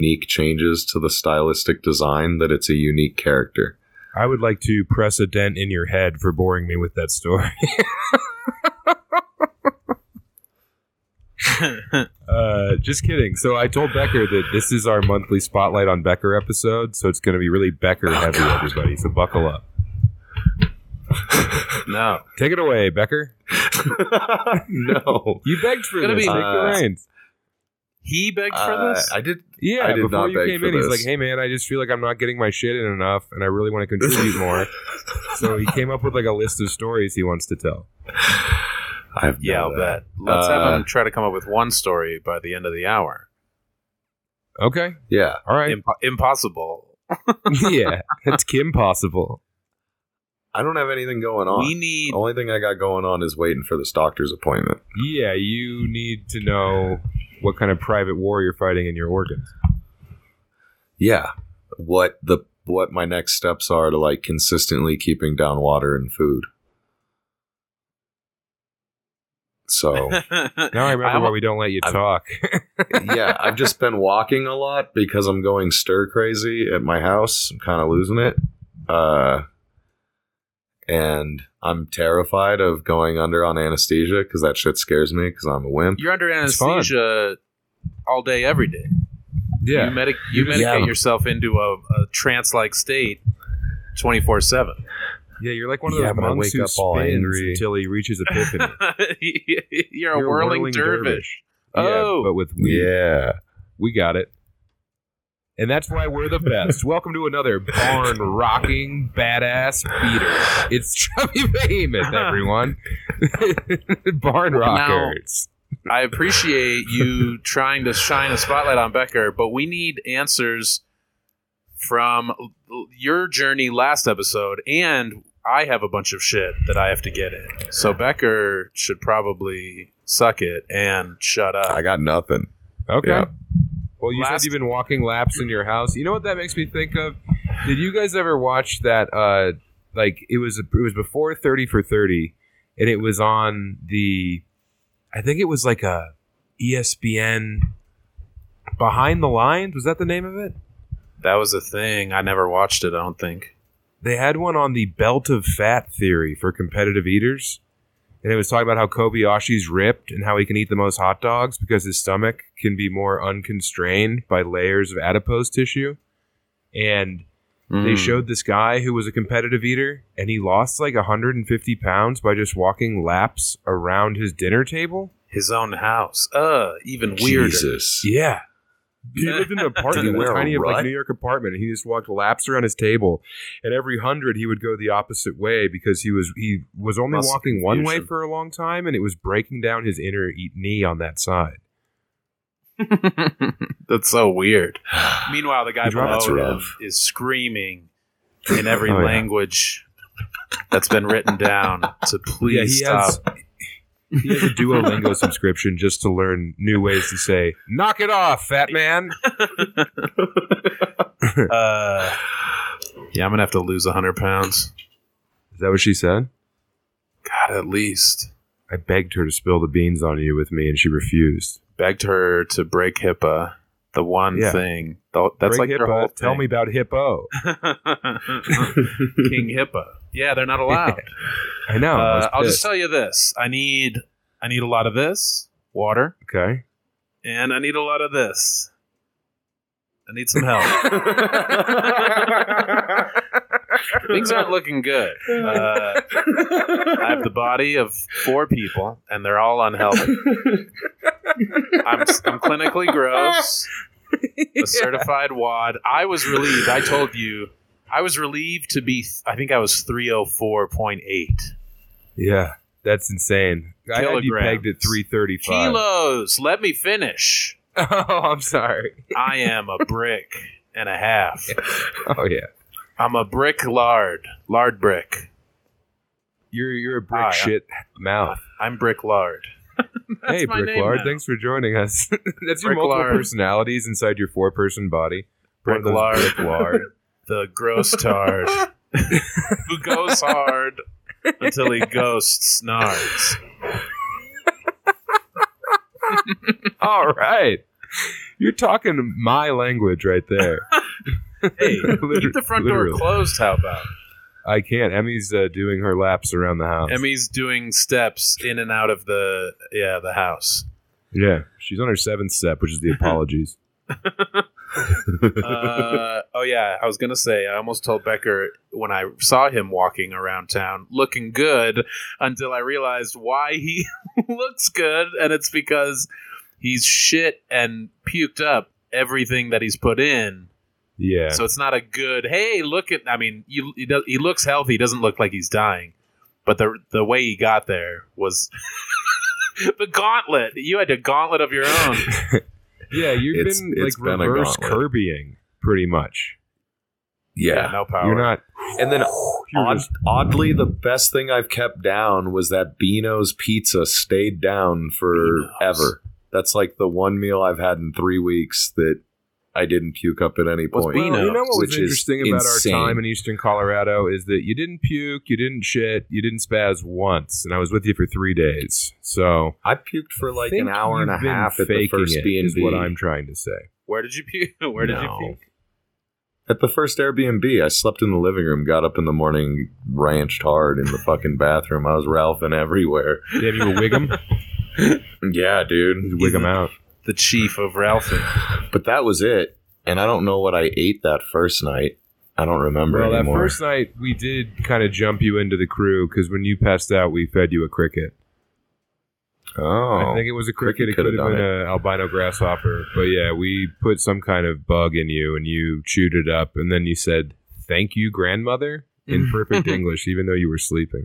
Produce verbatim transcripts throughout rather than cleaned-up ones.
unique changes to the stylistic design that it's a unique character. I would like to press a dent in your head for boring me with that story. uh, just kidding. So I told Becker that this is our monthly Spotlight on Becker episode, so it's going to be really Becker Oh, heavy, gosh. everybody. So buckle up. No. Take it away, Becker. No. You begged for Gonna this. be- Take the Uh, reins. He begged for Uh, this? I did. Yeah, I did before not you beg came for in, he's this. like, hey, man, I just feel like I'm not getting my shit in enough, and I really want to contribute more. So he came up with like a list of stories he wants to tell. I have Yeah, no I'll that. bet. Let's Uh, have him try to come up with one story by the end of the hour. Okay. Yeah. All right. Impo- impossible. Yeah. It's Kim possible. I don't have anything going on. We need... The only thing I got going on is waiting for this doctor's appointment. Yeah, you need to know what kind of private war you're fighting in your organs. Yeah. What the what my next steps are to like consistently keeping down water and food. So Now I remember I'm- why we don't let you I'm- talk. yeah, I've just been walking a lot because I'm going stir crazy at my house. I'm kind of losing it. Uh and I'm terrified of going under on anesthesia because that shit scares me because I'm a wimp. You're under It's fun. anesthesia all day, every day. Yeah. You, medic- you medicate Yeah. yourself into a, a trance-like state twenty-four seven. Yeah, you're like one of Yeah, those but I monks wake who up all spins angry. until he reaches epiphany. You're a You're whirling, dervish. Yeah, Oh. but with weed. Yeah. We got it. And that's why we're the best. Welcome to another barn rocking badass beater. It's Chubby Behemoth, everyone. Barn rockers. I appreciate you trying to shine a spotlight on Becker, but we need answers from your journey last episode, and I have a bunch of shit that I have to get in. So Becker should probably suck it and shut up. I got nothing. Okay. Yeah. Well, you Last- said you've been walking laps in your house. You know what that makes me think of? Did you guys ever watch that? Uh, like it was it was before thirty for thirty, and it was on the, I think it was like a E S P N Behind the Lines. Was that the name of it? That was a thing. I never watched it, I don't think. They had one on the belt of fat theory for competitive eaters. And it was talking about how Kobayashi's ripped and how he can eat the most hot dogs because his stomach can be more unconstrained by layers of adipose tissue. And they Mm. showed this guy who was a competitive eater, and he lost like one hundred fifty pounds by just walking laps around his dinner table. His own house. Uh, even weirder. Jesus. Yeah. He lived in an apartment, Did he a wear a tiny like rut? New York apartment, and he just walked laps around his table. And every hundred, he would go the opposite way because he was he was only Muscle walking one way confusion. for a long time, and it was breaking down his inner e- knee on that side. That's so weird. Meanwhile, the guy That's below him rough. is screaming in every Oh, yeah. language that's been written down to please yeah, he stop. has he has a Duolingo subscription just to learn new ways to say "knock it off, fat man." Uh, yeah, I'm gonna have to lose one hundred pounds. Is that what she said? God, at least. I begged her to spill the beans on you with me, and she refused. Begged her to break HIPAA. The one Yeah. thing. The- That's Break like their Hippo. whole Tell thing. me about Hippo. King HIPAA. Yeah, they're not allowed. I know. I was uh, I'll just pissed. tell you this: I need, I need a lot of this water, Okay. and I need a lot of this. I need some help. Things aren't looking good. Uh, I have the body of four people, and they're all unhealthy. I'm, I'm clinically gross, a certified wad. I was relieved. I told you, I was relieved to be, I think I was three oh four point eight. Yeah, that's insane. I had you Kilograms. pegged at three thirty-five. Kilos. Let me finish. Oh, I'm sorry. I am a brick and a half. Oh yeah, I'm a brick lard. Lard brick. you're you're a brick Hi, shit mouth. I'm brick lard. That's Hey, my Brick name Lard, now. thanks for joining us. That's your Brick multiple Lard. personalities inside your four-person body. One of Brick those Lard. Brick Lard. The gross tard. Who goes hard until he ghosts Nards. All right. You're talking my language right there. Hey, keep the front Literally. door closed. How about? I can't. Emmy's uh, doing her laps around the house. Emmy's doing steps in and out of the yeah the house. Yeah, she's on her seventh step, which is the apologies. uh, oh yeah, I was gonna say I almost told Becker when I saw him walking around town looking good until I realized why he looks good, and it's because he's shit and puked up everything that he's put in. Yeah. So it's not a good. Hey, look at. I mean, you, he does. He looks healthy. He doesn't look like he's dying, but the the way he got there was the gauntlet. You had a gauntlet of your own. Yeah, you've It's- been it's like been a reverse gauntlet. Kirbying pretty much. Yeah. no power. You're not. And then You're odd, just- oddly, the best thing I've kept down was that Beano's pizza stayed down forever. That's like the one meal I've had in three weeks that I didn't puke up at any What's point. Beano? Well, you know what was which is interesting about insane. our time in Eastern Colorado is that you didn't puke, you didn't shit, you didn't spaz once, and I was with you for three days. So I puked for like think an hour and a you've been half at the faking first it, B and is what B. I'm trying to say. Where did you puke? Where did No. you puke? At the first Airbnb, I slept in the living room, got up in the morning, ranched hard in the fucking bathroom. I was Ralphing everywhere. Yeah, you were Wiggum? Yeah, dude. Wig them out. The chief of Ralphie. But that was it. And I don't know what I ate that first night. I don't remember Well, that anymore. first night we did kind of jump you into the crew because when you passed out, we fed you a cricket. oh, I think it was a cricket. cricket It could could've have been done an albino grasshopper. But yeah, we put some kind of bug in you and you chewed it up. And then you said, "Thank you, grandmother," in perfect English, even though you were sleeping.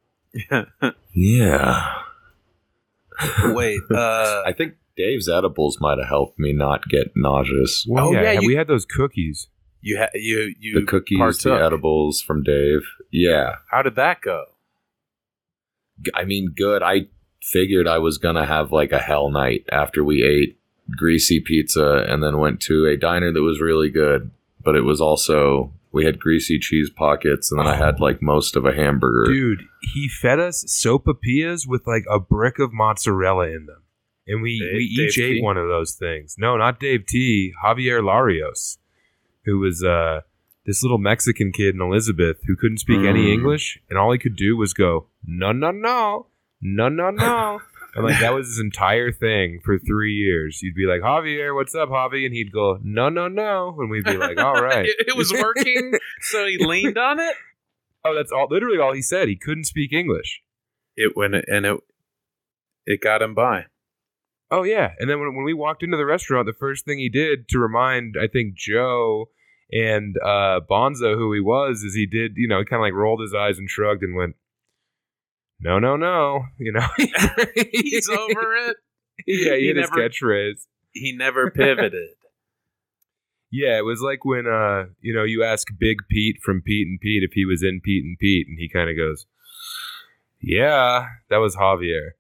yeah. Wait. Uh, I think Dave's edibles might have helped me not get nauseous. Well, Oh, yeah, yeah, you- we had those cookies. you ha- you you The cookies, partook. the edibles from Dave. Yeah. How did that go? G- I mean, good. I figured I was going to have like a hell night after we ate greasy pizza and then went to a diner that was really good. But it was also, we had greasy cheese pockets and then I had like most of a hamburger. Dude, he fed us sopapillas with like a brick of mozzarella in them. And we, Dave- we each Dave ate T? one of those things. No, not Dave T. Javier Larios, who was uh, this little Mexican kid in Elizabeth who couldn't speak any Mm. English. And all he could do was go, no, no, no, no, no, no. And like that was his entire thing for three years. You'd be like, Javier, what's up, Javi? And he'd go, no, no, no. And we'd be like, all right. it, it was working, so he leaned on it. Oh, that's all. Literally all he said. He couldn't speak English. It went and it it got him by. Oh yeah, and then when, when we walked into the restaurant, the first thing he did to remind, I think, Joe and uh, Bonzo who he was, is he did, you know, he kind of like rolled his eyes and shrugged and went, "No, no, no," you know. He's over it. Yeah, he, He had never- his catchphrase. He never pivoted. Yeah, it was like when uh, you know, you ask Big Pete from Pete and Pete if he was in Pete and Pete, and he kind of goes, "Yeah, that was Javier."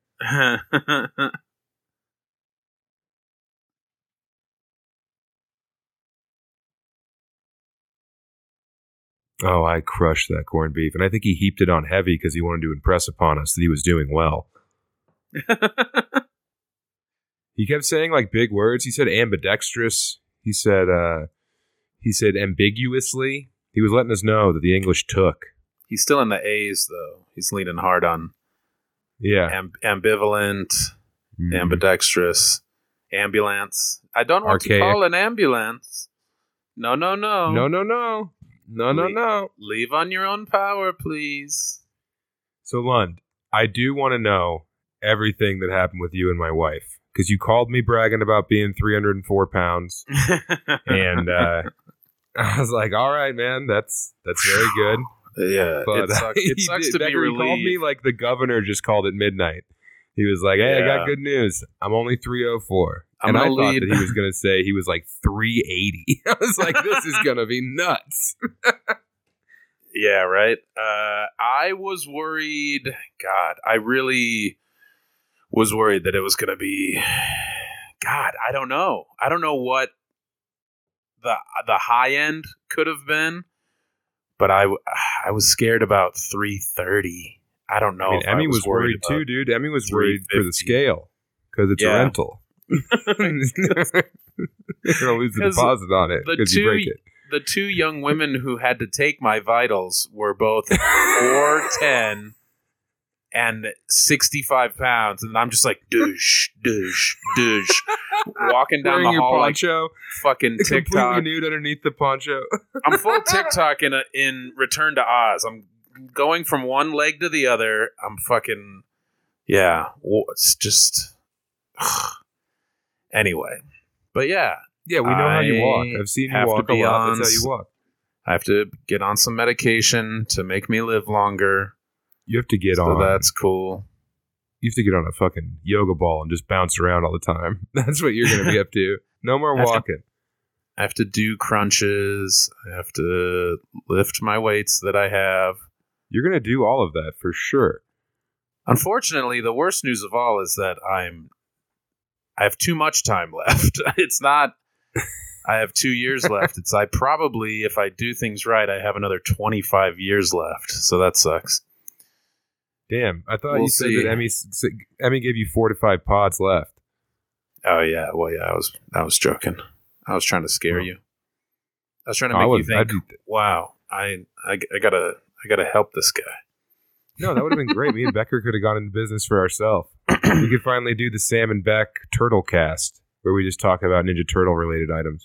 Oh, I crushed that corned beef. And I think he heaped it on heavy because he wanted to impress upon us that he was doing well. He kept saying like big words. He said ambidextrous. He said uh he said ambiguously. He was letting us know that the English took. He's still in the A's though. He's leaning hard on Yeah. amb- ambivalent, Mm. ambidextrous, ambulance. I don't want Archaic. to call an ambulance. No, no, no. No, no, no. No, no, Wait. no. Leave on your own power, please. So Lund, I do want to know everything that happened with you and my wife. Because you called me bragging about being three hundred four pounds. And uh, I was like, all right, man, that's that's very good. yeah, But it sucks, he it sucks did- to be Becker, he called me relieved. like the governor just called at midnight. He was like, hey, I Yeah. got good news. I'm only three oh four. I'm And I gonna thought lead- that he was going to say he was like three eighty. I was like, this is going to be nuts. Yeah, right. Uh, I was worried. God, I really was worried that it was going to be. God, I don't know. I don't know what the the high end could have been, but I w- I was scared about three thirty. I don't know. I mean, if Emmy I was, worried about- too, dude. Emmy was worried for the three fifty. scale because it's Yeah. a rental. You're gonna lose the 'Cause deposit on it the because you two- break it. The two young women who had to take my vitals were both four ten and sixty-five pounds, and I'm just like douche, douche, douche, walking down Wearing the your hall like poncho, fucking completely TikTok. nude underneath the poncho. I'm full TikTok in a, in Return to Oz. I'm going from one leg to the other. I'm fucking yeah. Well, it's just anyway, but yeah. Yeah, we know how you walk. I I've seen you have to walk a be lot. on That's how you walk. I have to get on some medication to make me live longer. You have to get So on. that's cool. You have to get on a fucking yoga ball and just bounce around all the time. That's what you're going to be up to. No more I have to- walking. I have to do crunches. I have to lift my weights that I have. You're going to do all of that for sure. Unfortunately, the worst news of all is that I'm I have too much time left. It's not I have two years left. It's I probably, if I do things right, I have another twenty-five years left. So that sucks. Damn, I thought We'll you said see. that Emmy s- Emmy gave you four to five pods left. Oh yeah, well yeah, I was I was joking. I was trying to scare Oh. you. I was trying to I make you would- think, I'd be- wow, I, I I gotta I gotta help this guy. No, that would have been great. Me and Becker could have gone into business for ourselves. We could finally do the Sam and Beck Turtle Cast, where we just talk about Ninja Turtle related items.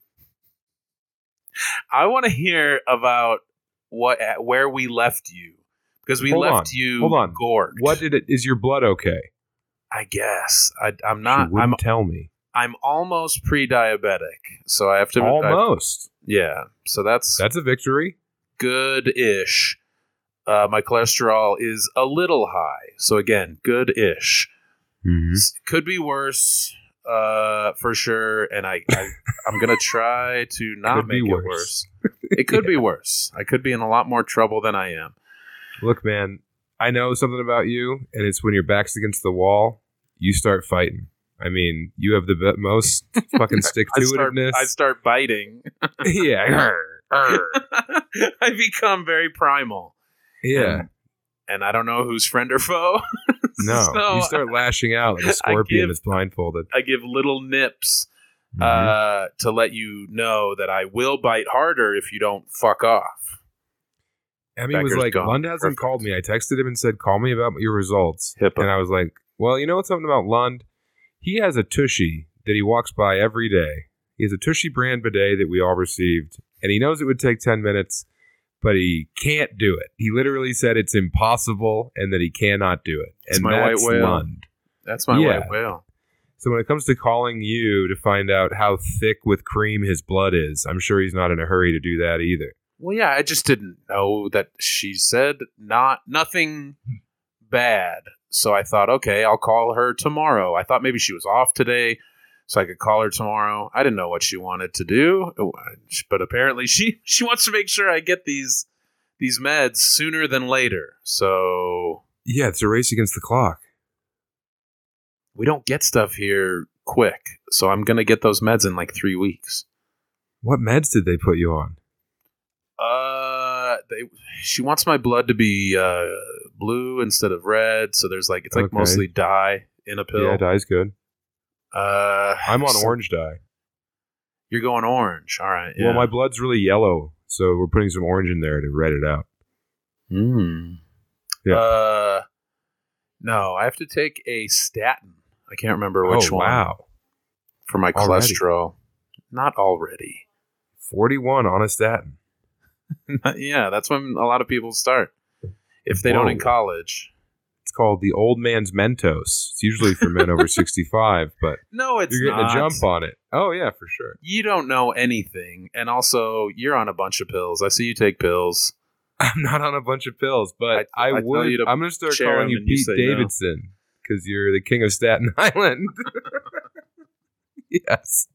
I want to hear about what where we left you because we Hold left on. you Hold on. gorked. What did it? Is your blood okay? I guess I, I'm You not. wouldn't I'm tell me. I'm almost pre-diabetic, so I have to. I- Almost. yeah, so that's That's a victory. good-ish. Uh, my cholesterol is a little high, so again, good-ish. Mm-hmm. S- Could be worse, uh, for sure. And I, I I'm gonna try to not Could be make it worse. worse. It could be worse. I could be in a lot more trouble than I am. Look, man, I know something about you, and it's when your back's against the wall, you start fighting. I mean, you have the be- most fucking stick I to start, itiveness. I start biting. yeah, I become very primal. yeah. And, and I don't know who's friend or foe. No, So, you start lashing out like a I scorpion give- that's blindfolded. I give little nips Mhm. uh, to let you know that I will bite harder if you don't fuck off. Emmy was Becker's like, gone. Lund hasn't Perfect. called me. I texted him and said, call me about your results. HIPAA. And I was like, well, you know what's something about Lund? He has a Tushy that he walks by every day. He has a Tushy brand bidet that we all received. And he knows it would take ten minutes, but he can't do it. He literally said it's impossible and that he cannot do it. It's and my white that's whale. Lund. That's my Yeah. white whale. So when it comes to calling you to find out how thick with cream his blood is, I'm sure he's not in a hurry to do that either. Well, yeah, I just didn't know that she said not nothing bad. So I thought, okay, I'll call her tomorrow. I thought maybe she was off today, so I could call her tomorrow. I didn't know what she wanted to do, but apparently she she wants to make sure I get these these meds sooner than later. So Yeah, it's a race against the clock. we don't get stuff here quick. So I'm gonna get those meds in like three weeks. What meds did they put you on? Uh, they, she wants my blood to be uh, blue instead of red. So there's like it's like Okay. mostly dye in a pill. Yeah, dye's good. Uh, I'm on so orange dye. You're going orange. All right. Yeah. Well, my blood's really yellow, so we're putting some orange in there to red it out. Mm. Yeah. Uh, no, I have to take a statin. I can't remember which oh, one wow. for my Already. cholesterol. Not already. forty-one on a statin. Yeah, that's when a lot of people start. If they don't Whoa. in college. It's called the old man's Mentos. It's usually for men over sixty-five, but No, it's you're getting not. a jump on it. Oh, yeah, for sure. You don't know anything, and also you're on a bunch of pills. I see you take pills. I'm not on a bunch of pills, but I- I, I tell would. you to I'm going to start share calling them you and you Pete say no. Davidson because you're the king of Staten Island. Yes.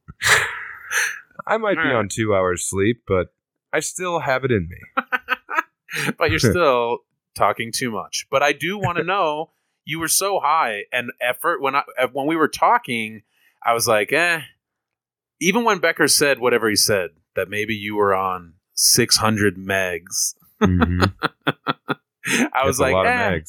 I might be All right. on two hours sleep, but I still have it in me. But you're still talking too much. But I do want to know. You were so high, and effort when I when we were talking, I was like, eh. Even when Becker said whatever he said, that maybe you were on six hundred megs, Mm-hmm. I was That's like, a lot eh. of megs.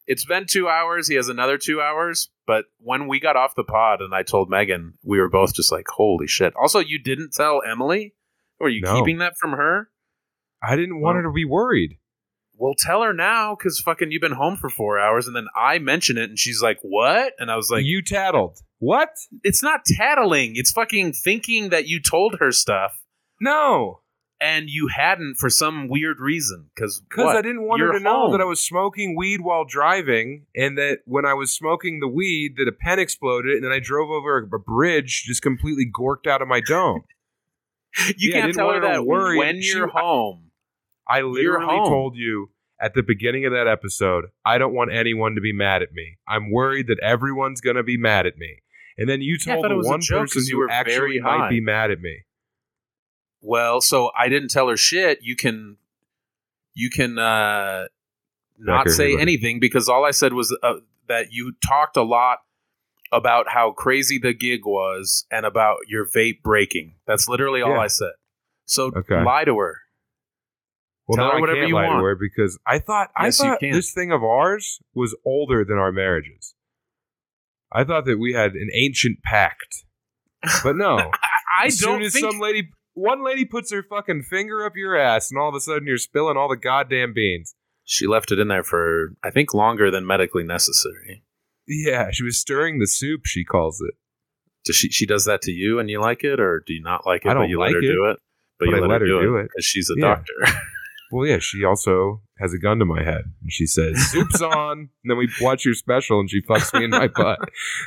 It's been two hours. He has another two hours. But when we got off the pod and I told Megan, we were both just like, holy shit. Also, you didn't tell Emily? Or are you No. keeping that from her? I didn't want Well- her to be worried. Well, tell her now, because fucking you've been home for four hours. And then I mention it and she's like, what? And I was like, You tattled. What? it's not tattling. It's fucking thinking that you told her stuff. No. And you hadn't for some weird reason. Because Because I didn't want You're her to know home. that I was smoking weed while driving, and that when I was smoking the weed, that a pen exploded, and then I drove over a bridge, just completely gorked out of my dome. You Yeah, I can't didn't tell want her her to that worry. when She- you're home. I literally home. told you at the beginning of that episode, I don't want anyone to be mad at me. I'm worried that everyone's going to be mad at me. And then you Yeah, I told thought it the was a one joke person 'cause you who were actually very might high. be mad at me. Well, so I didn't tell her shit. You can, you can uh, not Becker, say hey, buddy. anything because all I said was uh, that you talked a lot about how crazy the gig was and about your vape breaking. That's literally all Yeah. I said. So Okay. lie to her. Well, Tell now her I whatever can't you lie want. to her because I thought Yes, I you thought can. this thing of ours was older than our marriages. I thought that we had an ancient pact, but no. I as don't soon as think. some lady, one lady puts her fucking finger up your ass, and all of a sudden you're spilling all the goddamn beans. She left it in there for I think longer than medically necessary. Yeah, she was stirring the soup. She calls it. Does she she does that to you and you like it, or do you not like it? I but don't you like let her it, do it. But, but you I let, let her, her do do it it. because she's a Yeah. doctor. Well, yeah, she also has a gun to my head, and she says, "Soup's on." And then we watch your special, and she fucks me in my butt.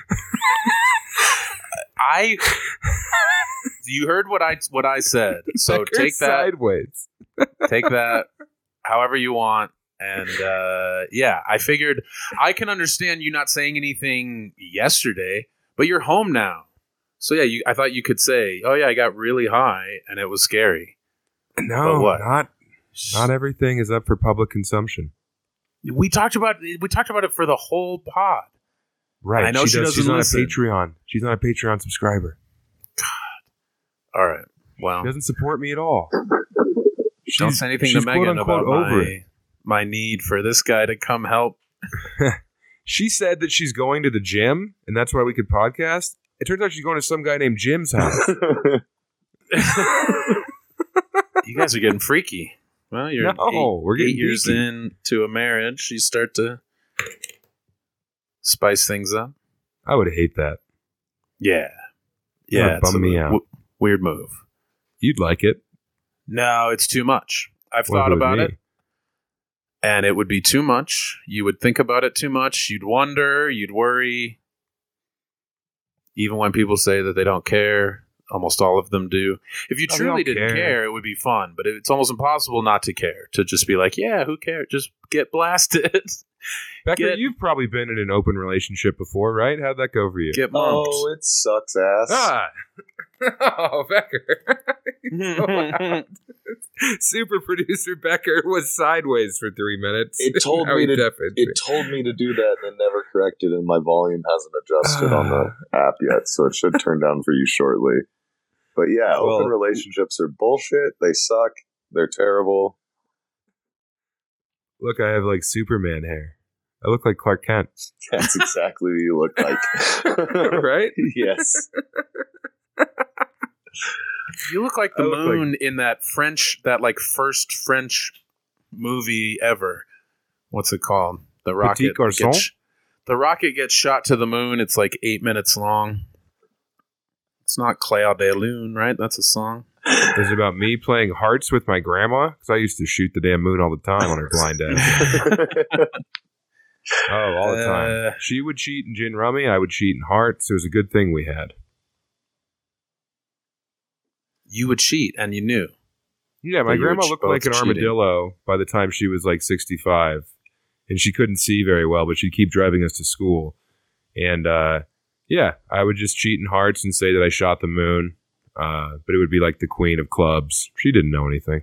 I. You heard what I what I said, so Becker take that, sideways. take that, however you want, and uh, yeah, I figured I can understand you not saying anything yesterday, but you're home now, so yeah, you, I thought you could say, "Oh yeah, I got really high and it was scary." No, But what? not not everything is up for public consumption. We talked about we talked about it for the whole pod. Right? I know she does, She's doesn't not listen. a Patreon. She's not a Patreon subscriber. All right, well, She doesn't support me at all. don't She's- say anything she's to Megan quote-unquote about over my, it. my need for this guy to come help. She said that she's going to the gym, and that's why we could podcast. It turns out she's going to some guy named Jim's house. You guys are getting freaky. Well, you're No, eight, we're getting eight years geeky. into a marriage. You start to spice things up. I would hate that. Yeah, Yeah, yeah. It's bum a me w- out. weird move. You'd like it. No, it's too much. I've What if thought was about me? it, and it would be too much. You would think about it too much. You'd wonder. You'd worry. Even when people say that they don't care, almost all of them do. If you Oh, they truly all didn't care. care, it would be fun. But it's almost impossible not to care. To just be like, yeah, who cares? Just get blasted. Becker, Get- you've probably been in an open relationship before, right? How'd that go for you? Get mumped. Oh, it sucks ass. Ah. Oh, Becker. Super producer Becker was sideways for three minutes. It told Now me he to- deafened me. It told me to do that and it never corrected, and my volume hasn't adjusted on the app yet, so it should turn down for you shortly. But yeah, Well- open relationships are bullshit. They suck. They're terrible. Look, I have like Superman hair. I look like Clark Kent, That's exactly what you look like. right? Yes. You look like the I look moon in that French, that like first French movie ever. What's it called? The rocket. Garçon? gets sh- the rocket gets shot to the moon. It's like eight minutes long. It's not Claire de Lune, right? That's a song. It's about me playing hearts with my grandma because I used to shoot the damn moon all the time on her blind ass. Oh, all the time. Uh, She would cheat in gin rummy. I would cheat in hearts. It was a good thing we had. You would cheat, and you knew. Yeah, my But you were grandma ch- looked both like an cheating. armadillo by the time she was like sixty-five. And she couldn't see very well, but she'd keep driving us to school. And uh, yeah, I would just cheat in hearts and say that I shot the moon. Uh, but it would be like the queen of clubs. She didn't know anything.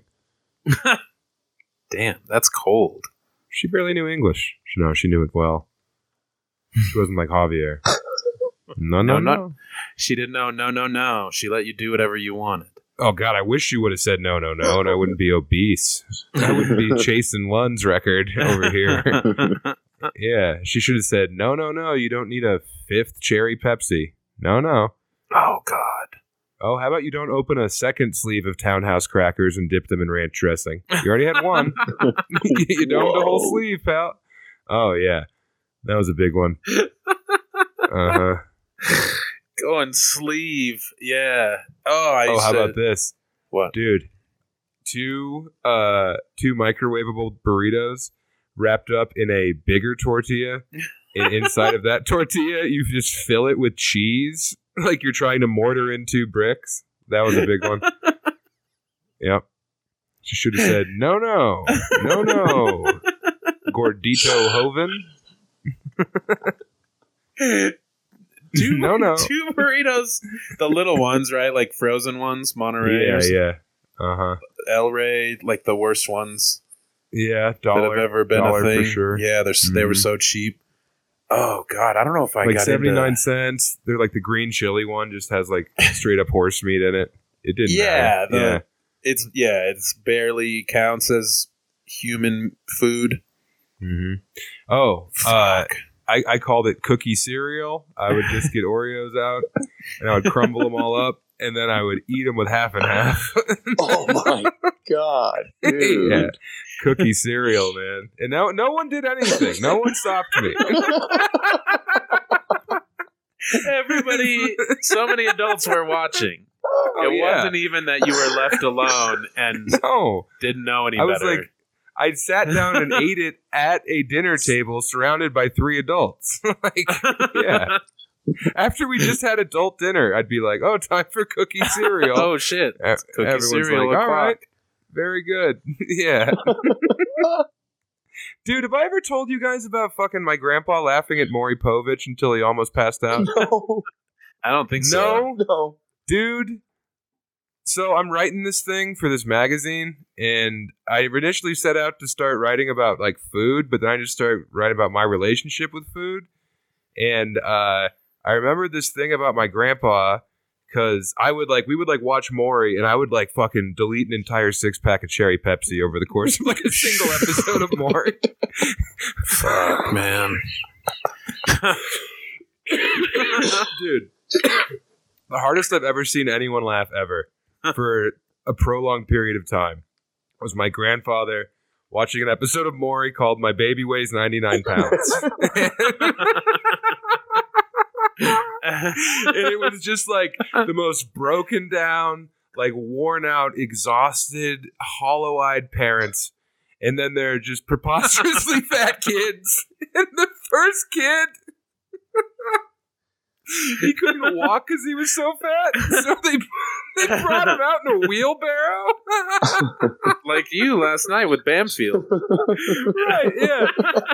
Damn, that's cold. She barely knew English. No, she knew it well. She wasn't like Javier. No, no, No, no. not- She didn't know. No, no, no. She let you do whatever you wanted. Oh, God, I wish you would have said no, no, no, and I wouldn't be obese. I wouldn't be chasing Lund's record over here. Yeah, she should have said, no, no, no, you don't need a fifth cherry Pepsi. No, no. Oh, God. Oh, how about you don't open a second sleeve of Townhouse crackers and dip them in ranch dressing? You already had one. You domed a whole sleeve, pal. Oh, yeah. That was a big one. Uh-huh. Going sleeve. Yeah. Oh, I Oh, used how to... about this? What? Dude, two uh two microwavable burritos wrapped up in a bigger tortilla, and inside of that tortilla you just fill it with cheese like you're trying to mortar into bricks. That was a big one. Yep. She should have said no no no no Gordito Hoven. Two, No, no. two burritos. The little ones, right? Like frozen ones, Monterey. Yeah, or yeah. Uh-huh. El Rey, like the worst ones Yeah, that dollar. have ever been dollar a thing. for sure. Yeah, they're, they were Mhm. so cheap. Oh, God. I don't know if I Like got seventy-nine into... cents. They're like the green chili one just has like straight up horse meat in it. It didn't Yeah, matter. the- yeah. It's, yeah, it's barely counts as human food. Mm-hmm. Oh, uh, Fuck. I, I called it cookie cereal. I would just get Oreos out and I would crumble them all up and then I would eat them with half and half. Oh my god, dude. Yeah, cookie cereal, man. And no, no one did anything. No one stopped me. Everybody, so many adults were watching. Oh, it yeah. wasn't even that you were left alone and No, didn't know any I was better. like, I sat down and ate it at a dinner table surrounded by three adults. Like, yeah. After we just had adult dinner, I'd be like, "Oh, time for cookie cereal." Oh shit! E- Cookie Everyone's cereal like, "All o'clock." right, very good." Yeah. Dude, have I ever told you guys about fucking my grandpa laughing at Maury Povich until he almost passed out? No, I don't think so. No, no. dude. So I'm writing this thing for this magazine, and I initially set out to start writing about like food, but then I just started writing about my relationship with food. And uh, I remember this thing about my grandpa because I would like we would like watch Maury, and I would like fucking delete an entire six pack of cherry Pepsi over the course of like a single episode of Maury. Fuck, man. Dude, the hardest I've ever seen anyone laugh ever for a prolonged period of time was my grandfather watching an episode of Maury called My Baby Weighs ninety-nine Pounds. And it was just like the most broken down, like worn out, exhausted, hollow eyed parents. And then they're just preposterously fat kids. And the first kid, he couldn't walk because he was so fat. So they, they brought him out in a wheelbarrow. Like you last night with Bamfield. Right, yeah.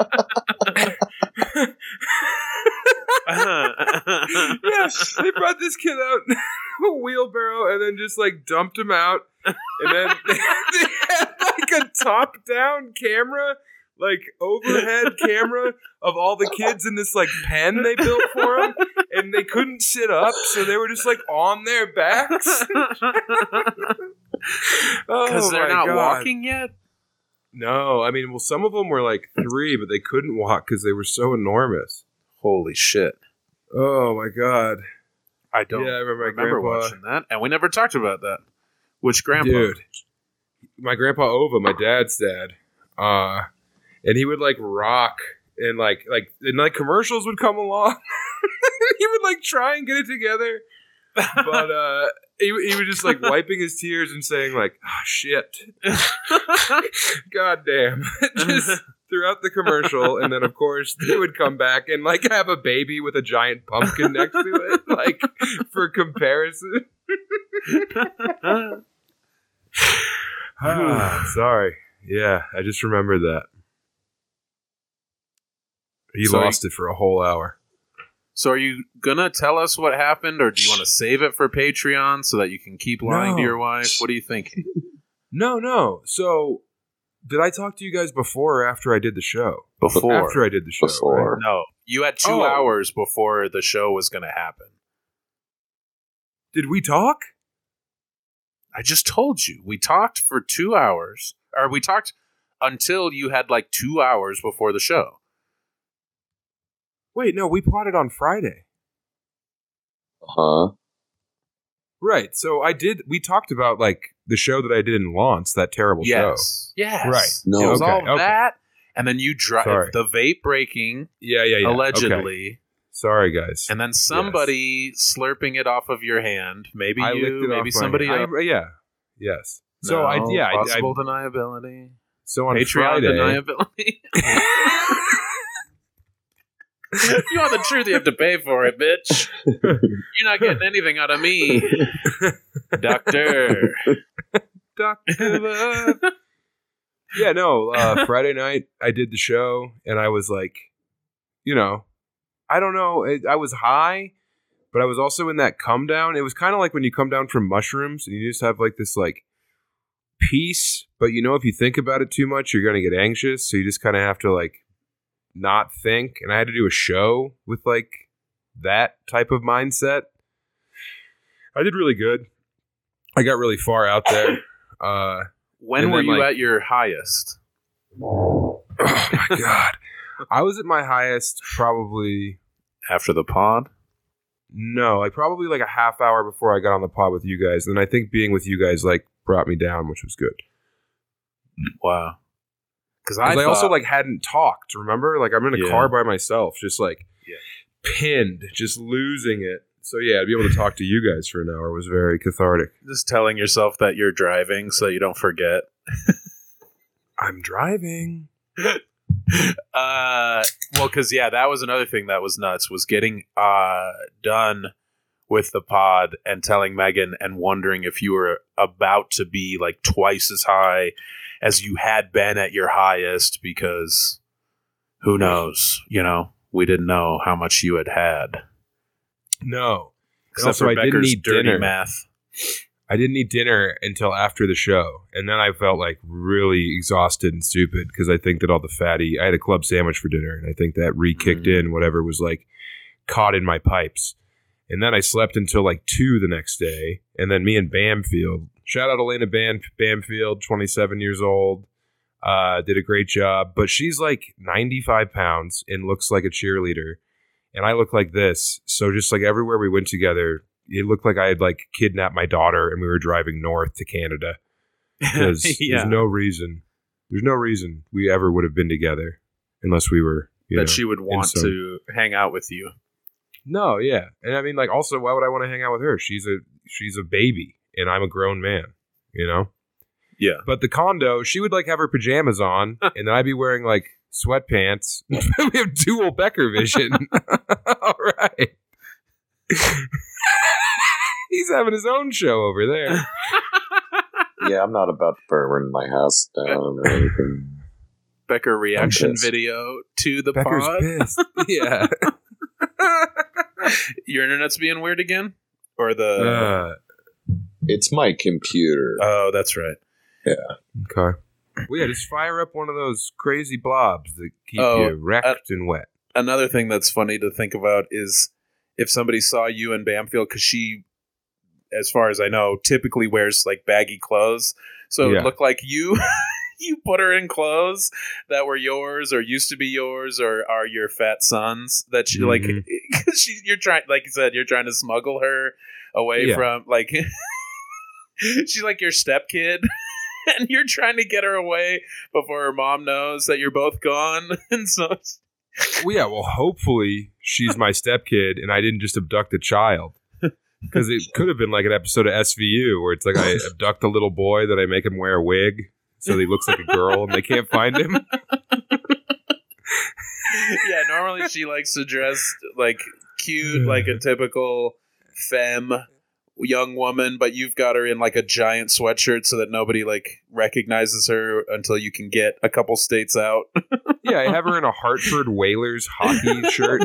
Yeah, they brought this kid out in a wheelbarrow and then just like dumped him out. And then they, they had like a top down camera, like overhead camera of all the kids in this like pen they built for them. And they couldn't sit up, so they were just like on their backs. Because Oh they're my not God. walking yet? No, I mean, well, some of them were like three, but they couldn't walk because they were so enormous. Holy shit. Oh my God. I don't Yeah, I remember my remember grandpa. watching that. And we never talked about that. Which grandpa? Dude, my grandpa Ova, my dad's dad, uh, and he would like rock and like like and like commercials would come along. He would like try and get it together, but uh, he he was just like wiping his tears and saying like, "Oh shit, god damn," just throughout the commercial, and then of course they would come back and like have a baby with a giant pumpkin next to it, like for comparison. Ah, sorry. Yeah, I just remembered that. He So lost it for a whole hour. So are you gonna tell us what happened, or do you want to save it for Patreon so that you can keep lying to No. your wife? What are you thinking? No, no. So, did I talk to you guys before or after I did the show? Before. After I did the show. Before. right? No, you had two Oh. hours before the show was gonna happen. Did we talk? I just told you. We talked for two hours. Or we talked until you had like two hours before the show. Wait, no, we plotted on Friday. Huh? Right. So I did. We talked about like the show that I did in Lawrence, that terrible Yes. Yes. Right. No. It was Okay, all okay. that, and then you drive Sorry. the vape breaking, show. Yeah, yeah, yeah. allegedly, Okay. Sorry, guys. and then somebody slurping it off of your hand. Maybe I you, licked it maybe off my somebody hand. else. I, yeah. Yes. So No, I yeah I, I possible deniability. so on Patreon Friday. deniability. If you want the truth, you have to pay for it, bitch. You're not getting anything out of me, Doctor. Doctor Love. Yeah, no. Uh, Friday night, I did the show, and I was like, you know, I don't know. I, I was high, but I was also in that come down. It was kind of like when you come down from mushrooms, and you just have like this like peace. But you know, if you think about it too much, you're gonna get anxious. So you just kind of have to like not think. And I had to do a show with like that type of mindset. I did really good. I got really far out there. Uh, When And were then, you like- at your highest? oh my god, I was at my highest probably After the pod? no, like probably like a half hour before I got on the pod with you guys. And I think being with you guys like brought me down, which was good. Wow. Because I, I, I thought, also like hadn't talked. Remember, like I'm in a Yeah. car by myself, just like Yeah. pinned, just losing it. So yeah, to be able to talk to you guys for an hour was very cathartic. just telling yourself that you're driving so you don't forget. I'm driving. Uh, well, because yeah, that was another thing that was nuts. Was getting uh done with the pod and telling Megan and wondering if you were about to be like twice as high as you had been at your highest, because who knows? You know, we didn't know how much you had had. No. And Except also, for I didn't Becker's eat dirty dinner. math. I didn't eat dinner until after the show, and then I felt like really exhausted and stupid because I think that all the fatty. I had a club sandwich for dinner, and I think that re-kicked Mm. in whatever was like caught in my pipes. And then I slept until like two the next day, and then me and Bamfield. Shout out Elena Bam Bamfield, twenty-seven years old, uh, did a great job. But she's like ninety-five pounds and looks like a cheerleader, and I look like this. So just like everywhere we went together, it looked like I had like kidnapped my daughter and we were driving north to Canada because Yeah. there's no reason, there's no reason we ever would have been together unless we were, you That know, she would want some- to hang out with you. No, yeah. And I mean, like, also, why would I want to hang out with her? She's a, she's a baby and I'm a grown man, you know? Yeah. But the condo, she would like have her pajamas on and then I'd be wearing like sweatpants. We have dual Becker vision. All right. He's having his own show over there. Yeah, I'm not about to burn my house down or anything. Becker reaction pissed. video to the Becker's pod. pissed. Yeah. Your internet's being weird again? Or the... Uh, It's my computer. oh, that's right. okay. Well, yeah, just fire up one of those crazy blobs that keep Oh, you wrecked and wet. Another thing that's funny to think about is if somebody saw you in Bamfield, because she, as far as I know, typically wears like baggy clothes. So it Yeah. would look like you... You put her in clothes that were yours or used to be yours or are your fat sons that she like Mhm. cause she, you're trying, like you said, you're trying to smuggle her away Yeah. from like, she's like your stepkid and you're trying to get her away before her mom knows that you're both gone. And so it's- Well, yeah, well, hopefully she's my stepkid and I didn't just abduct a child. Because it could have been like an episode of S V U where it's like I abduct a little boy that I make him wear a wig so he looks like a girl and they can't find him. yeah, normally she likes to dress like cute, like a typical femme young woman, but you've got her in like a giant sweatshirt so that nobody like recognizes her until you can get a couple states out. Yeah, I have her in a Hartford Whalers hockey shirt.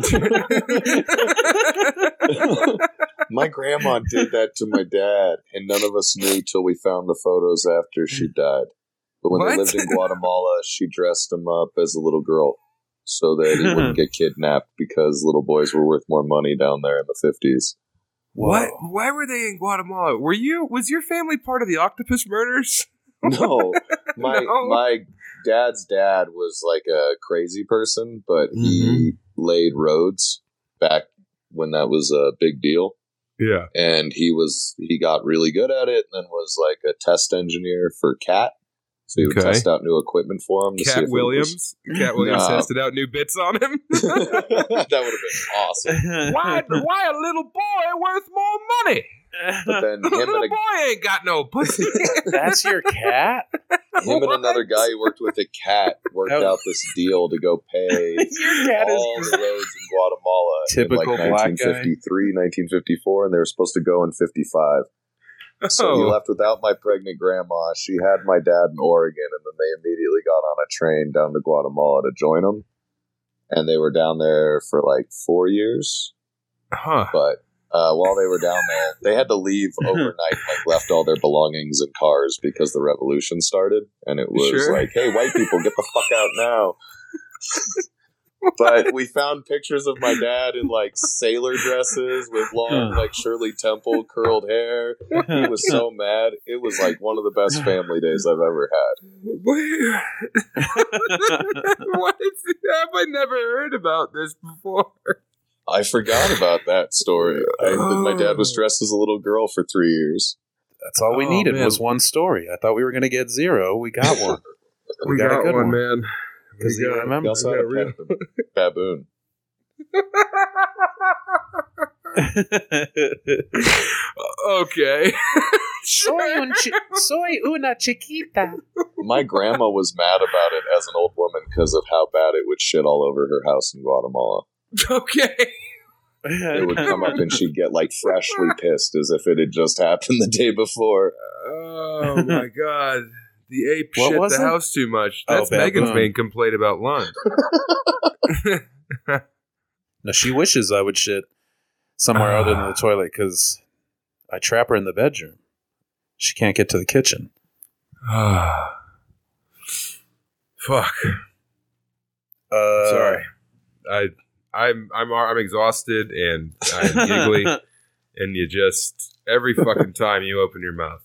My grandma did that to my dad, and none of us knew till we found the photos after she died. But when What? they lived in Guatemala, she dressed him up as a little girl so that he wouldn't get kidnapped because little boys were worth more money down there in the fifties. What? Why were they in Guatemala? Were you? Was your family part of the octopus murders? No, my No. my dad's dad was like a crazy person, but he laid roads back when that was a big deal. Yeah. And he was he got really good at it, and then was like a test engineer for Cat. So he would Okay. test out new equipment for him. To see Cat if it Williams. Cat Williams Nah. tested out new bits on him. was- that would have been awesome. why? Why a little boy worth more money? But then him little and a, boy ain't got no pussy. That's your cat? him and another guy who worked with a cat worked Oh. out this deal to go pay Your cat all is the roads in Guatemala Typical in like black nineteen fifty-three, nineteen fifty-four, and they were supposed to go in fifty-five. So he Oh. left without my pregnant grandma. She had my dad in Oregon, and then they immediately got on a train down to Guatemala to join him. And they were down there for like four years. Huh. But uh, while they were down there, they had to leave overnight, like left all their belongings in cars because the revolution started. And it was Sure. like, hey, white people, get the fuck out now. But we found pictures of my dad in like sailor dresses with long, like Shirley Temple curled hair. He was so mad. It was like one of the best family days I've ever had. Where- what is have I never heard about this before? I forgot about that story. I, my dad was dressed as a little girl for three years. That's all we Oh, needed man. was one story. I thought we were going to get zero. We got one. We, got a got, good one, one. man. Because We you got- He remember. also had a real- pet baboon. Okay. soy, un chi- soy una chiquita. My grandma was mad about it as an old woman because of how bad it would shit all over her house in Guatemala. Okay. It would come up and she'd get like freshly pissed as if it had just happened the day before. Oh my god. The ape What shit was the it? house too much. Oh, That's Megan's baboon. main complaint about lunch. No, she wishes I would shit somewhere other than the toilet because I trap her in the bedroom. She can't get to the kitchen. Fuck. Uh, Sorry. I I'm I'm I'm exhausted and I'm giggly and you just every fucking time you open your mouth.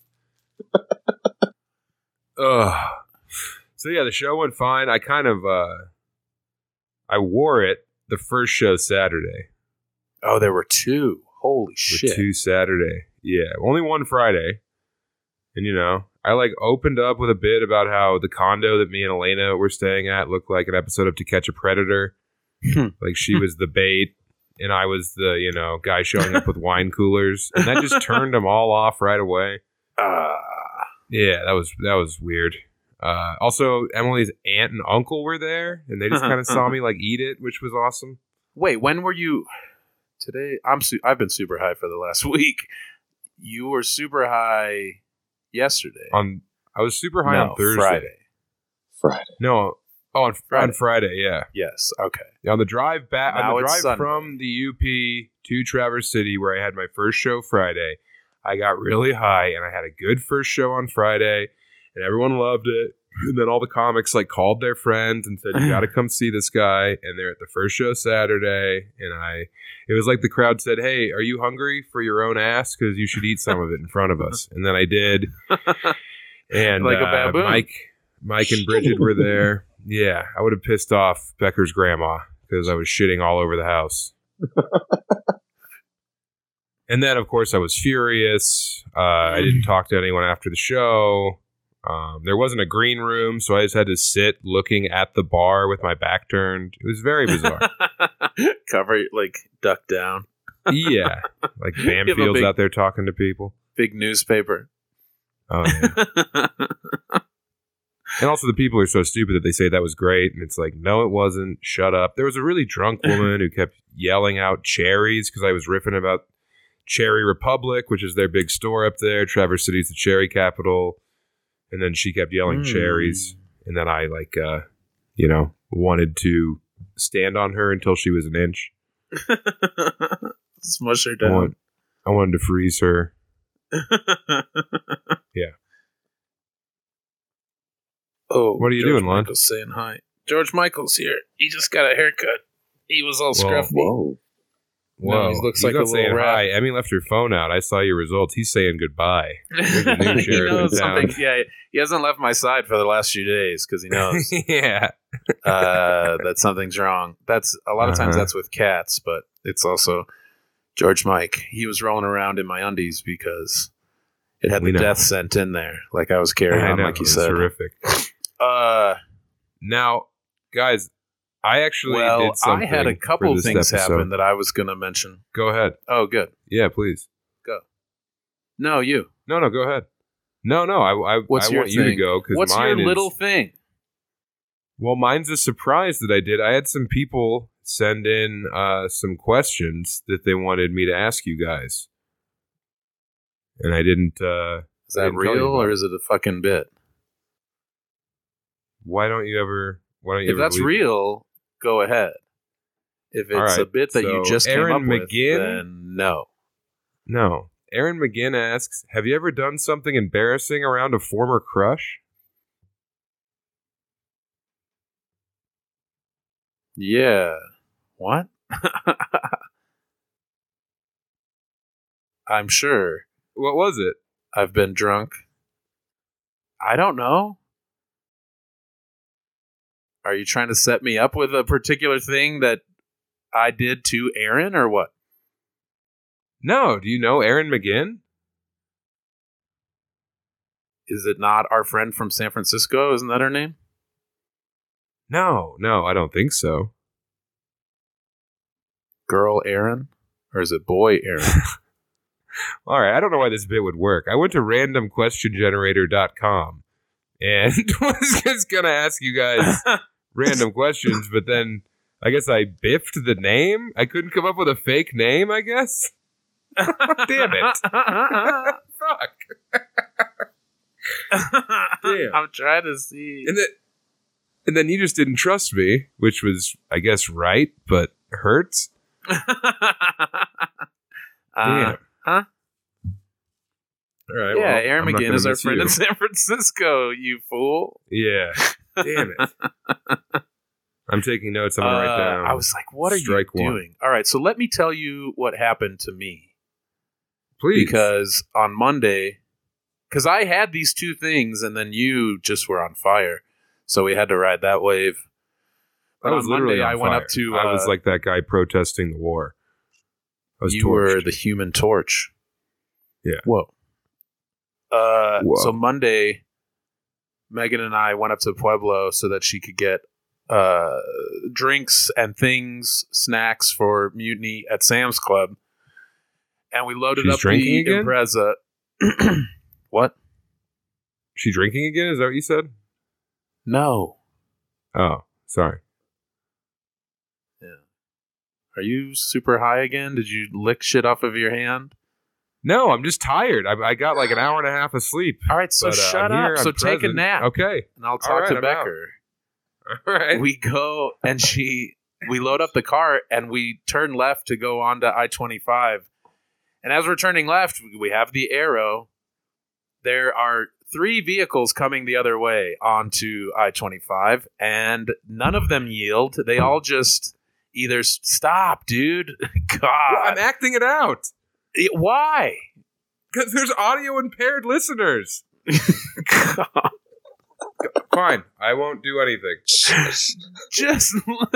Ugh. So yeah, the show went fine. I kind of uh I wore it the first show Saturday. Oh, there were two. Holy With shit. two Saturday. Yeah. Only one Friday. And you know, I like opened up with a bit about how the condo that me and Elena were staying at looked like an episode of To Catch a Predator. Like she was the bait and I was the, you know, guy showing up with wine coolers. And that just turned them all off right away. Ah. Yeah, that was that was weird. Uh, also, Emily's aunt and uncle were there, and they just kind of saw me like eat it, which was awesome. Wait, when were you? Today, I'm. Su- I've been super high for the last week. You were super high yesterday. On I was super high no, on Thursday. Friday. Friday. No, oh, on Friday. on Friday. Yeah, Yes. Okay. on the drive back. Now On the it's drive Sunday. from the U P to Traverse City, where I had my first show Friday, I got really high, and I had a good first show on Friday, and everyone loved it. And then all the comics like called their friends and said, "You got to come see this guy." And they're at the first show Saturday, and I, it was like the crowd said, "Hey, are you hungry for your own ass? Because you should eat some of it in front of us." And then I did, and Like a uh, baboon. Mike, Mike and Bridget were there. Yeah, I would have pissed off Becker's grandma because I was shitting all over the house. And then, of course, I was furious. Uh, I didn't talk to anyone after the show. Um, there wasn't a green room, so I just had to sit looking at the bar with my back turned. It was very bizarre. Cover like duck down. Yeah, like You have a Bamfield's big- out there talking to people. Big newspaper. Oh, yeah. And also, the people are so stupid that they say that was great, and it's like, no, it wasn't. Shut up. There was a really drunk woman who kept yelling out cherries because I was riffing about Cherry Republic, which is their big store up there. Traverse City's the cherry capital. And then she kept yelling Mm. cherries. And then I, like, uh, you know, wanted to stand on her until she was an inch. Smush her I, down. want, I wanted to freeze her. Yeah. Oh, What are you George doing, Lon? Michael's saying hi. George Michael's here. He just got a haircut. He was all Well, scruffy. Whoa. Whoa, he looks he's like not a little saying rat. hi. Emmy left her phone out. I saw your results. He's saying goodbye. a new he sheriff in knows town. something. Yeah, he hasn't left my side for the last few days because he knows yeah. uh, that something's wrong. That's a lot of times Uh-huh. that's with cats, but it's also George Mike. He was rolling around in my undies because it had We the know. death scent in there, like I was carrying I on, know. like you it's said. terrific. Uh, Now, guys, I actually well, did something. I had a for couple this things episode. happen that I was going to mention. Go ahead. Oh, good. Yeah, please. No, you. No, no, go ahead. No, no, I, I, What's I your want you to thing? go because What's mine your is, little thing? Well, mine's a surprise that I did. I had some people send in uh, some questions that they wanted me to ask you guys, and I didn't. Uh, Is I that didn't tell you real about or it. is it a fucking bit? Why don't you ever? Why don't you? If ever that's believe- real, go ahead. If it's All right, a bit that you so just Aaron came up McGinn? with, then no. No. Aaron McGinn asks, "Have you ever done something embarrassing around a former crush?" Yeah. What? I'm sure. What was it? I've been drunk. I don't know. Are you trying to set me up with a particular thing that I did to Aaron or what? No. Do you know Aaron McGinn? Is it not our friend from San Francisco? Isn't that her name? No, no, I don't think so. Girl Aaron? Or is it boy Aaron? All right, I don't know why this bit would work. I went to random question generator dot com and was just going to ask you guys random questions, but then I guess I biffed the name. I couldn't come up with a fake name, I guess. Damn it. Fuck. Damn. I'm trying to see. And then, and then you just didn't trust me, which was, I guess, right, but hurts. Uh, Damn. huh? All right. yeah, well, Aaron I'm not McGinn gonna is our miss friend you. in San Francisco, you fool. Yeah. Damn it. I'm taking notes. I'm going to write Uh, down. I was like, what are strike you one. doing? All right, so let me tell you what happened to me. Please. Because on Monday, because I had these two things and then you just were on fire. So we had to ride that wave. But I was on literally Monday, on I went fire. up to. I was uh, like that guy protesting the war. I was you torched. were the Human Torch. Yeah. Whoa. Uh, Whoa. So Monday, Megan and I went up to Pueblo so that she could get uh, drinks and things, snacks for Mutiny at Sam's Club. And we loaded She's up drinking the again? Impreza. What? She drinking again? Is that what you said? No. Oh, sorry. Are you super high again? Did you lick shit off of your hand? No, I'm just tired. I, I got like an hour and a half of sleep. All right, so But, uh, shut I'm up. here, So I'm take a present. nap. Okay. And I'll All talk right, to I'm out. Becker. All right. We go and she we load up the car and we turn left to go onto I twenty-five. And as we're turning left, we have the arrow. There are three vehicles coming the other way onto I twenty-five, and none of them yield. They all just either s- stop, dude. God. Well, I'm acting it out It- why? because there's audio impaired listeners. Fine. I won't do anything. Just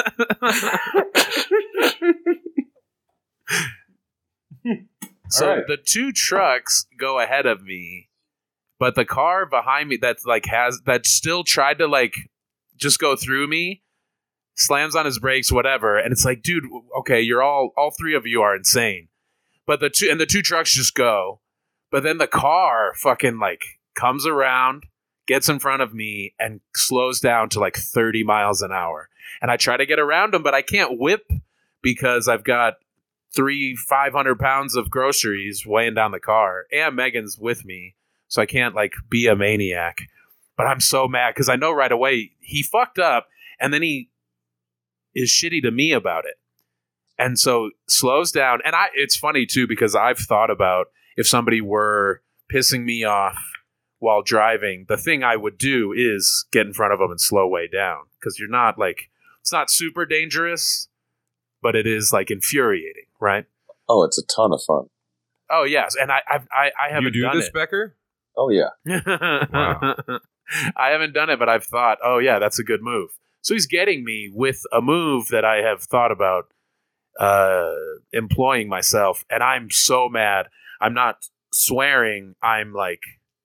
So All right. the two trucks go ahead of me, but the car behind me that's like has that still tried to like just go through me slams on his brakes, whatever, and it's like, dude, okay, you're all all three of you are insane. But the two and the two trucks just go, but then the car fucking like comes around, gets in front of me, and slows down to like thirty miles an hour. And I try to get around him, but I can't whip because I've got three five hundred pounds of groceries weighing down the car, and Megan's with me, so I can't like be a maniac. But I'm so mad because I know right away he fucked up, and then he is shitty to me about it, and so slows down. And I, it's funny too because I've thought about if somebody were pissing me off while driving, the thing I would do is get in front of them and slow way down because you're not like it's not super dangerous, but it is like infuriating, right? Oh, it's a ton of fun. Oh yes, and I I I, I haven't You do done this, it. Becker? Oh yeah. Wow. I haven't done it, but I've thought, oh yeah, that's a good move. So he's getting me with a move that I have thought about uh, employing myself, and I'm so mad. I'm not swearing. I'm like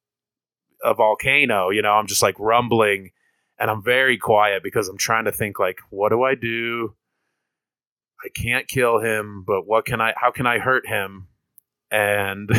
a volcano, you know. I'm just like rumbling, and I'm very quiet because I'm trying to think like, what do I do? I can't kill him, but what can I? How can I hurt him? And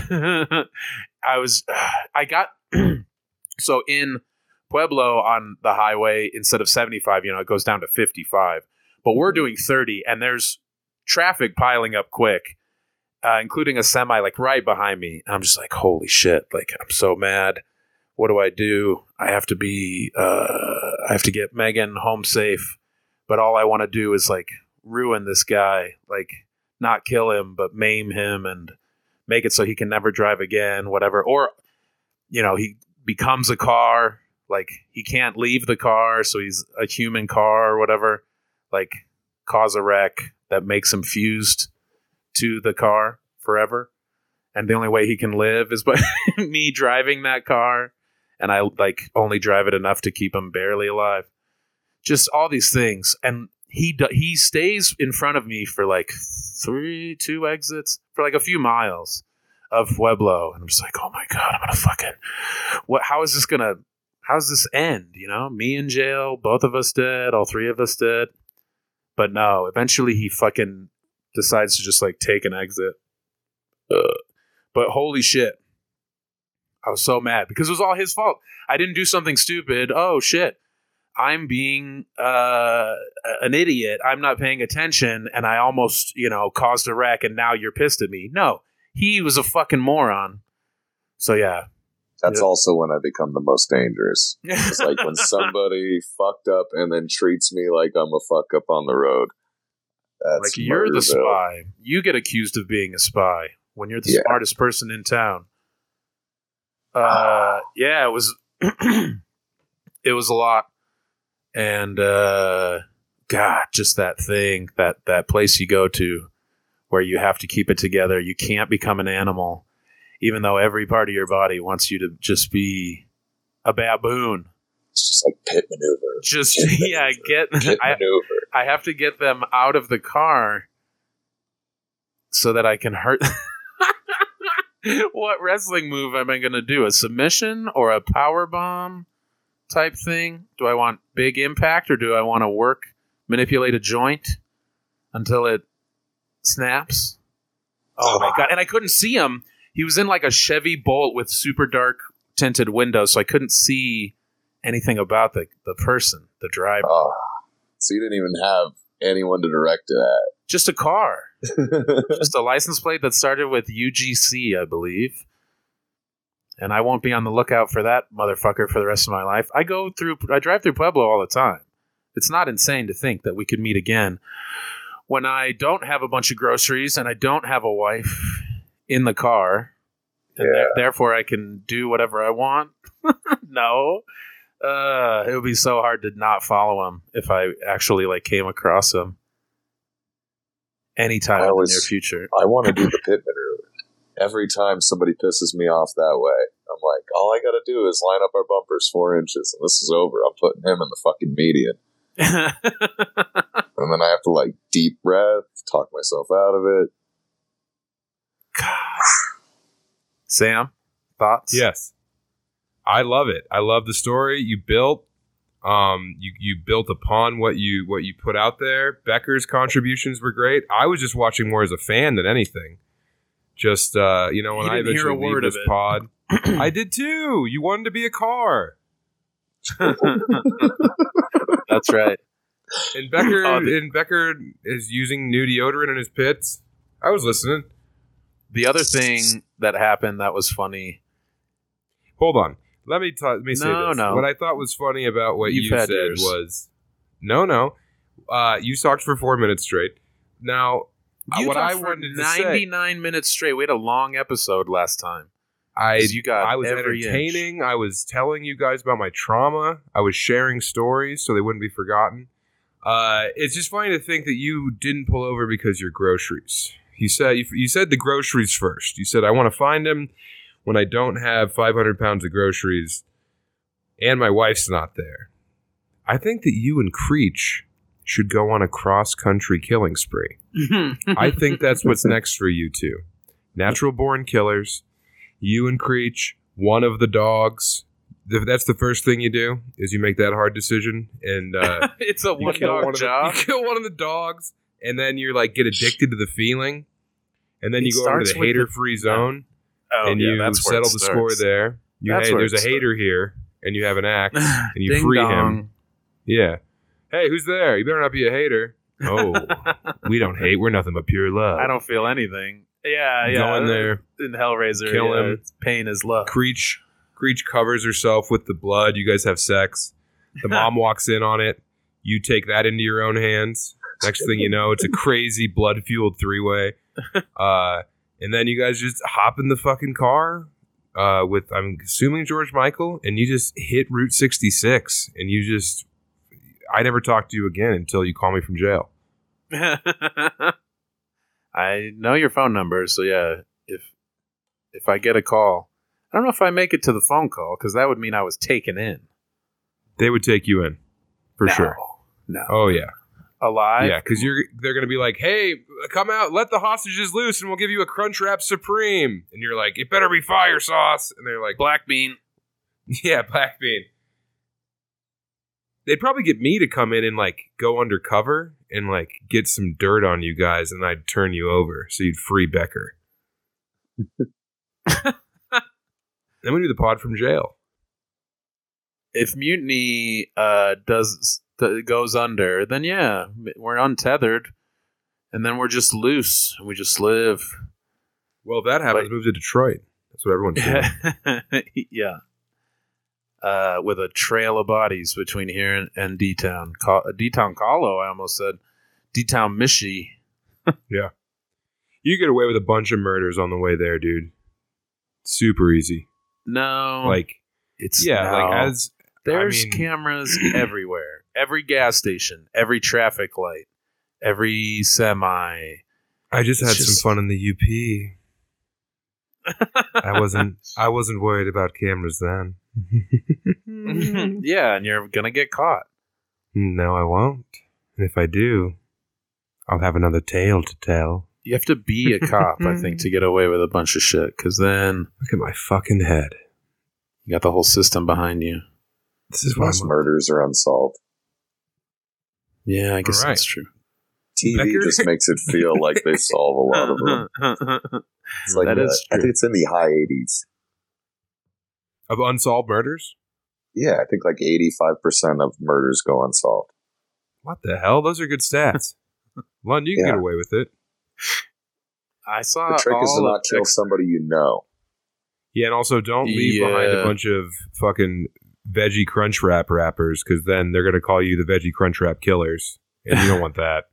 I was, I got so in Pueblo on the highway, instead of seventy-five, you know, it goes down to fifty-five, but we're doing thirty, and there's traffic piling up quick, uh, including a semi like right behind me. And I'm just like, holy shit. Like, I'm so mad. What do I do? I have to be, uh, I have to get Megan home safe, but all I want to do is like ruin this guy, like not kill him, but maim him and make it so he can never drive again, whatever. Or, you know, he becomes a car, like he can't leave the car, so he's a human car or whatever, like cause a wreck that makes him fused to the car forever. And the only way he can live is by me driving that car. And I like only drive it enough to keep him barely alive. Just all these things. And he do, he stays in front of me for like three, two exits for like a few miles of Pueblo. And I'm just like, oh my God, I'm going to fucking, what, how is this going to, how does this end? You know, me in jail, both of us dead, all three of us dead. But no, eventually he fucking decides to just like take an exit. Ugh. But holy shit. I was so mad because it was all his fault. I didn't do something stupid. Oh shit. I'm being uh, an idiot. I'm not paying attention and I almost, you know, caused a wreck and now you're pissed at me. No, he was a fucking moron. So yeah. That's Yeah. also when I become the most dangerous. It's like when somebody fucked up and then treats me like I'm a fuck up on the road. That's Like you're the Murderville. spy. You get accused of being a spy when you're the Yeah. smartest person in town. Uh, yeah, it was. It was a lot, and uh, God, just that thing, that that place you go to, where you have to keep it together. You can't become an animal, even though every part of your body wants you to just be a baboon. It's just like pit maneuver. Just Pit yeah, maneuver. get. Pit I, maneuver. I have to get them out of the car so that I can hurt. What wrestling move am I going to do? A submission or a power bomb type thing? Do I want big impact or do I want to work, manipulate a joint until it snaps? Oh my God. And I couldn't see him. He was in like a Chevy Bolt with super dark tinted windows, so I couldn't see anything about the, the person, the driver. Oh, so you didn't even have anyone to direct it Just a car. at. Just a license plate that started with U G C, I believe. And I won't be on the lookout for that motherfucker for the rest of my life. I go through, I drive through Pueblo all the time. It's not insane to think that we could meet again when I don't have a bunch of groceries and I don't have a wife in the car. And Yeah. there- therefore I can do whatever I want. No. Uh, it would be so hard to not follow him if I actually like came across him anytime I in the was- near future. I want to do the pit maneuver. Every time somebody pisses me off that way, I'm like, all I got to do is line up our bumpers four inches, and this is over. I'm putting him in the fucking median. And then I have to, like, deep breath, talk myself out of it. Sam, thoughts? Yes. I love it. I love the story you built. Um, you, you built upon what you what you put out there. Becker's contributions were great. I was just watching more as a fan than anything. Just uh, you know, when You I didn't hear eventually a word leave of this it. pod, I did too. You wanted to be a car, That's right. and Becker Oh, the- and Becker is using new deodorant in his pits. I was listening. The other thing that happened that was funny. Hold on. Let me ta- let me say No, this. no. What I thought was funny about what You've you had said yours. was, no, no. Uh, you talked for four minutes straight. Now, You what talked I for wanted to say, ninety-nine minutes straight. We had a long episode last time. I 'Cause you got I was every entertaining. I was telling you guys about my trauma. I was sharing stories so they wouldn't be forgotten. Uh, it's just funny to think that you didn't pull over because your groceries. You said you, you said the groceries first. You said I want to find him when I don't have five hundred pounds of groceries and my wife's not there. I think that you and Creech should go on a cross-country killing spree. I think that's what's next for you two. Natural-born killers. You and Creech, one of the dogs. That's the first thing you do, is you make that hard decision. And uh, it's a you kill one-dog one of the- job. You kill one of the dogs, and then you're like, get addicted to the feeling. And then It you go over to starts the with the- hater-free zone, Oh, and yeah, you that's where it settle the score starts. there. You, That's hey, where there's it a hater here, and you have an axe, and you Ding free dong. him. Yeah. Hey, who's there? You better not be a hater. Oh, we don't hate. We're nothing but pure love. I don't feel anything. Yeah, You yeah. go in there, in Hellraiser, kill yeah, him. it's pain is love. Creech, Creech covers herself with the blood. You guys have sex. The mom walks in on it. You take that into your own hands. Next thing you know, it's a crazy blood-fueled three-way. Uh, and then you guys just hop in the fucking car uh, with, I'm assuming, George Michael, and you just hit Route sixty-six. And you just, I never talk to you again until you call me from jail. I know your phone number, so yeah. If if I get a call, I don't know if I make it to the phone call because that would mean I was taken in. They would take you in, for No, sure. No, Oh, yeah. alive. Yeah, because you're they're gonna be like, "Hey, come out, let the hostages loose, and we'll give you a Crunchwrap Supreme." And you're like, "It better be fire sauce." And they're like, Black bean. "Yeah, black bean." They'd probably get me to come in and like go undercover and like get some dirt on you guys, and I'd turn you over so you'd free Becker. Then we do the pod from jail. If Mutiny uh, does th- goes under, then yeah, we're untethered, and then we're just loose. And we just live. Well, if that happens, But- move to Detroit. That's what everyone's doing. Yeah. Uh, with a trail of bodies between here and, and D-Town. Ca- D-Town Calo, I almost said. D-Town Mishi. You get away with a bunch of murders on the way there, dude. Super easy. No. Like, it's yeah, no. like as There's I mean- cameras everywhere. Every gas station. Every traffic light. Every semi. I just It's had just- some fun in the U P. I wasn't I wasn't worried about cameras then. Yeah, and you're going to get caught. No, I won't. And if I do, I'll have another tale to tell. You have to be a cop, I think, to get away with a bunch of shit, because then Look at my fucking head. you got the whole system behind you. This is why Most I'm murders are unsolved. Yeah, I guess Right. that's true. T V Becker? just makes it feel like they solve a lot of them. It's like That uh, is I true. think it's in the high eighties. of unsolved murders. Yeah, I think like eighty-five percent of murders go unsolved. What the hell? Those are good stats. Lund, you can Yeah. get away with it. I saw The trick is to all not of kill Dexter. somebody you know. Yeah, and also don't leave behind a Yeah. bunch of fucking veggie crunch wrap wrappers, because then they're gonna call you the veggie crunch wrap killers, and you don't want that.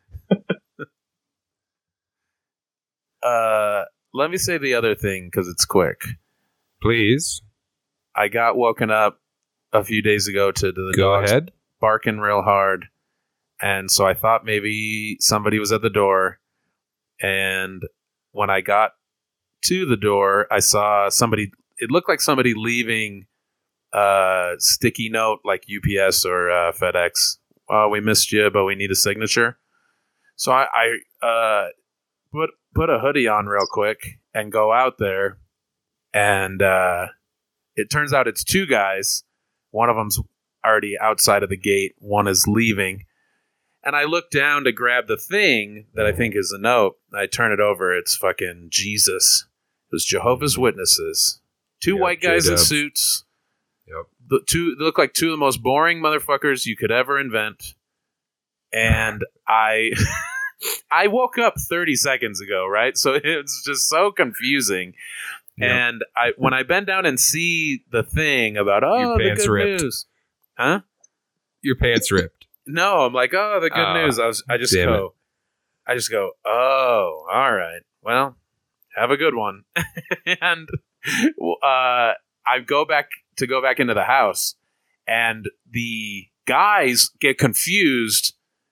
Uh, let me say the other thing because it's quick. Please I got woken up a few days ago to the go dogs ahead. barking real hard, and so I thought maybe somebody was at the door. And when I got to the door, I saw somebody. It looked like somebody leaving a sticky note, like U P S or uh, FedEx. Oh, we missed you, but we need a signature. So I, I uh, put put a hoodie on real quick and go out there, and uh, it turns out it's two guys. One of them's already outside of the gate. One is leaving. And I look down to grab the thing that I think is a note. I turn it over. It's fucking Jesus. It was Jehovah's Witnesses. Two Yep, white guys in J-dubs. suits. Yep. The two they look like two of the most boring motherfuckers you could ever invent. And I I woke up thirty seconds ago, right? So it's just so confusing. Yep. And I when I bend down and see the thing about oh Your the pants good ripped. news. Huh? Your pants ripped. No, I'm like, oh, the good Ah, news. I was, I just damn go, I just go, oh, all right. Well, have a good one. And uh, I go back to go back into the house, and the guys get confused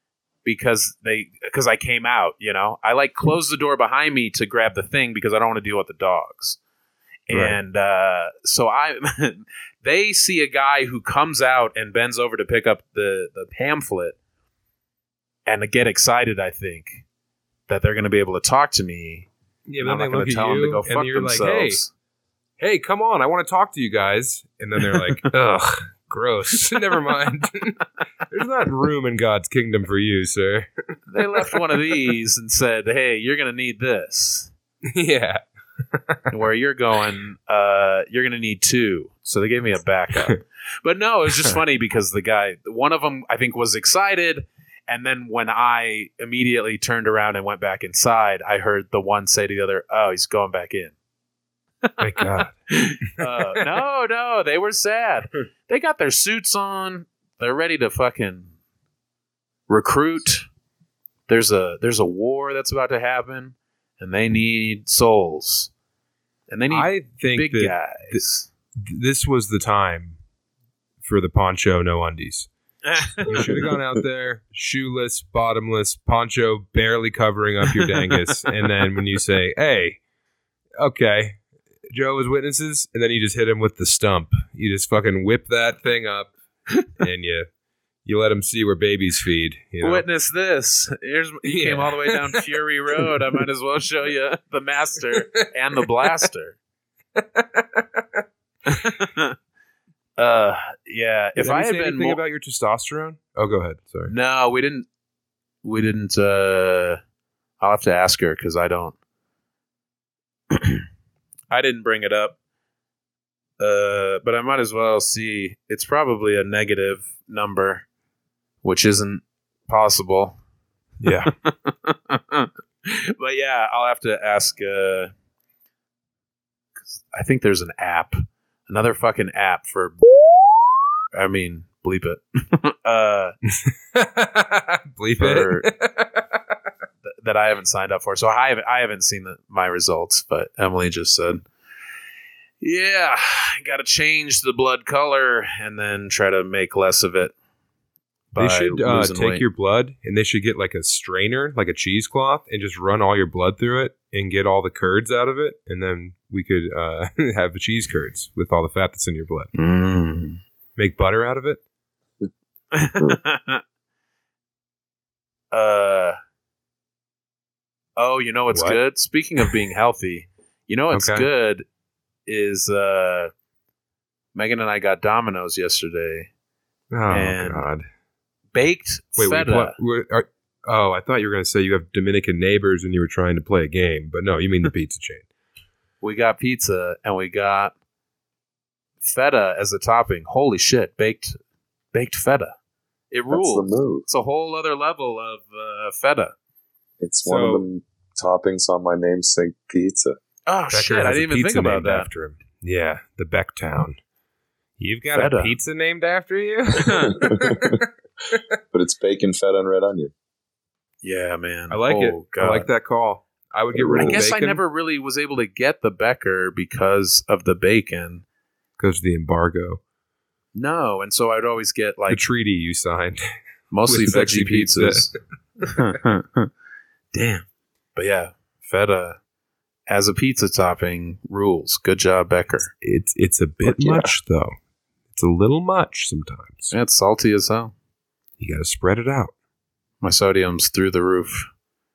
because they because I came out. You know, I like closed the door behind me to grab the thing because I don't want to deal with the dogs. Right. And uh, so I, they see a guy who comes out and bends over to pick up the, the pamphlet and get excited, I think, that they're going to be able to talk to me. Yeah, And but I'm then not they look going to at tell them to you go and fuck you're like, themselves. hey, hey, come on, I want to talk to you guys. And then they're like, ugh, gross. Never mind. There's not room in God's kingdom for you, sir. They left one of these and said, hey, you're going to need this. Yeah. And where you're going, uh, you're going to need two. So they gave me a backup. But no, it was just funny because the guy, one of them, I think, was excited. And then when I immediately turned around and went back inside, I heard the one say to the other, oh, he's going back in. Thank God. uh, no, no, they were sad. They got their suits on. They're ready to fucking recruit. There's a there's a war that's about to happen, and they need souls. And they need I think big that guys. th- this was the time for the poncho no undies. You should have gone out there, shoeless, bottomless, poncho barely covering up your dangus, and then when you say, hey, okay, Joe was witnesses, and then you just hit him with the stump. You just fucking whip that thing up, and you you let him see where babies feed. You know? Witness this. Here's you Yeah. came all the way down Fury Road. I might as well show you the master and the blaster. uh, yeah. Did If I we had say been anything more, about your testosterone? Oh, go ahead. Sorry. no, we didn't. We didn't. Uh, I'll have to ask her because I don't. I didn't bring it up. Uh, but I might as well see. It's probably a negative number, which isn't possible. Yeah. But yeah, I'll have to ask. Uh, 'cause I think there's an app, another fucking app for. I mean, bleep it. uh, Bleep For- it. th- that I haven't signed up for, so I haven't. I haven't seen the, my results. But Emily just said, "Yeah, got to change the blood color and then try to make less of it." They by should uh, losing take weight. your blood and they should get like a strainer, like a cheesecloth, and just run all your blood through it and get all the curds out of it. And then we could uh, have the cheese curds with all the fat that's in your blood. Mm. Make butter out of it. uh oh, you know what's What? good? Speaking of being healthy, you know what's Okay. good is uh Megan and I got Domino's yesterday. Oh, And God. Baked Wait, wait feta. what, what, are, oh, I thought you were going to say you have Dominican neighbors and you were trying to play a game. But no, you mean the pizza chain. We got pizza and we got feta as a topping. Holy shit, baked baked feta. It That's the rules. move. It's a whole other level of uh, feta. It's one of So- the toppings on my namesake pizza. Oh Becker shit, I has didn't a even think pizza about named that. after him. Yeah, the Becktown. You've got Feta. a pizza named after you? But it's bacon, feta, and red onion. Yeah, man. I like it. Oh, I like that call. I would get rid I of the guess bacon I never really was able to get the Becker because of the bacon. because of the embargo. No, and so I'd always get the like treaty you signed. mostly with veggie veggie pizza. pizzas. Damn. But yeah, feta as a pizza topping rules. Good job, Becker. It's it's a bit Fuck yeah. much though. It's a little much sometimes. Yeah, it's salty as hell. You got to spread it out. My sodium's through the roof.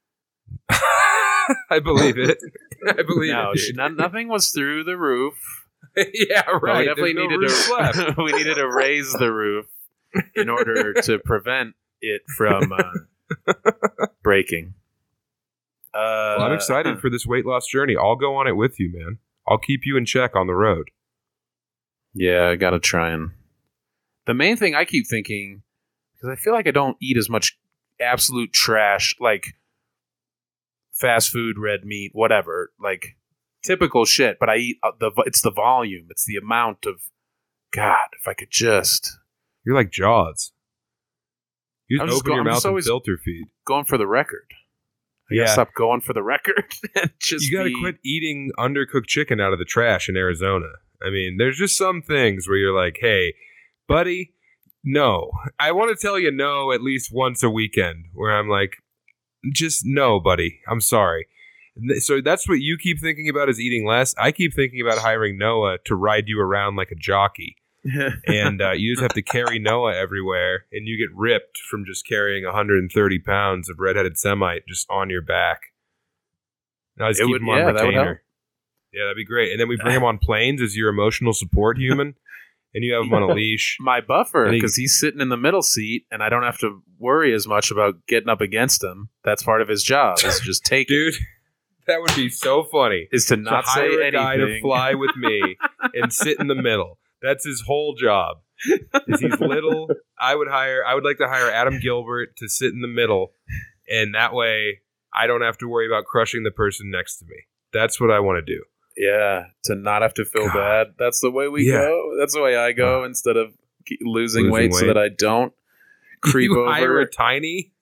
I believe it. I believe No, it. sh- not, nothing was through the roof. yeah, But right. we definitely There's no needed roof left. to we needed to raise the roof in order to prevent it from uh, breaking. Uh, Well, I'm excited for this weight loss journey. I'll go on it with you, man. I'll keep you in check on the road. Yeah, I gotta try and. The main thing I keep thinking, because I feel like I don't eat as much absolute trash like fast food, red meat, whatever, like typical shit. But I eat uh, the it's the volume, it's the amount of. God, if I could just You're like Jaws. You I'm just just open go- your I'm mouth just and always- filter feed. going for the record. I Yeah. gotta stop going for the record and just You got to be- quit eating undercooked chicken out of the trash in Arizona. I mean, there's just some things where you're like, hey, buddy, no. I want to tell you no at least once a weekend where I'm like, just no, buddy. I'm sorry. So that's what you keep thinking about is eating less. I keep thinking about hiring Noah to ride you around like a jockey. and uh, you just have to carry Noah everywhere, and you get ripped from just carrying one hundred thirty pounds of redheaded Semite just on your back. Now just It keep would- him on yeah, that would retainer. help. Yeah, that'd be great. And then we bring him on planes as your emotional support human, and you have him on a leash. My buffer, And he- because he's sitting in the middle seat, and I don't have to worry as much about getting up against him. That's part of his job. Is just take it. Dude, that would be so funny. Is to To not say hire a anything. guy to fly with me and sit in the middle. That's his whole job. Is he's little. I would hire. I would like to hire Adam Gilbert to sit in the middle, and that way I don't have to worry about crushing the person next to me. That's what I want to do. Yeah, to not have to feel God. bad. That's the way we Yeah. go. That's the way I go. Instead of ke- losing, Losing weight, so weight. that I don't creep you over. hire a tiny.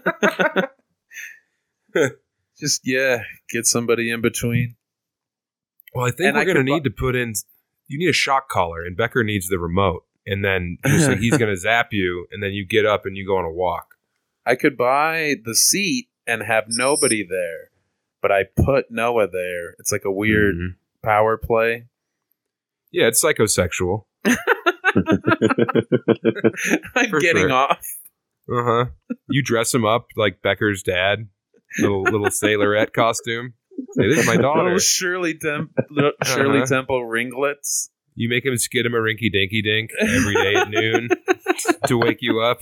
Just yeah, get somebody in between. Well, I think And we're I going to could bu- need to put in. You need a shock collar, and Becker needs the remote, and then just like he's going to zap you, and then you get up and you go on a walk. I could buy the seat and have nobody there, but I put Noah there. It's like a weird Mhm. power play. Yeah, it's psychosexual. I'm For getting sure. off. Uh huh. You dress him up like Becker's dad, little little sailorette costume. Say, this is my daughter. Little Shirley, Tem- little Shirley Uh-huh. Temple ringlets. You make him skid him a rinky dinky dink every day at noon to wake you up.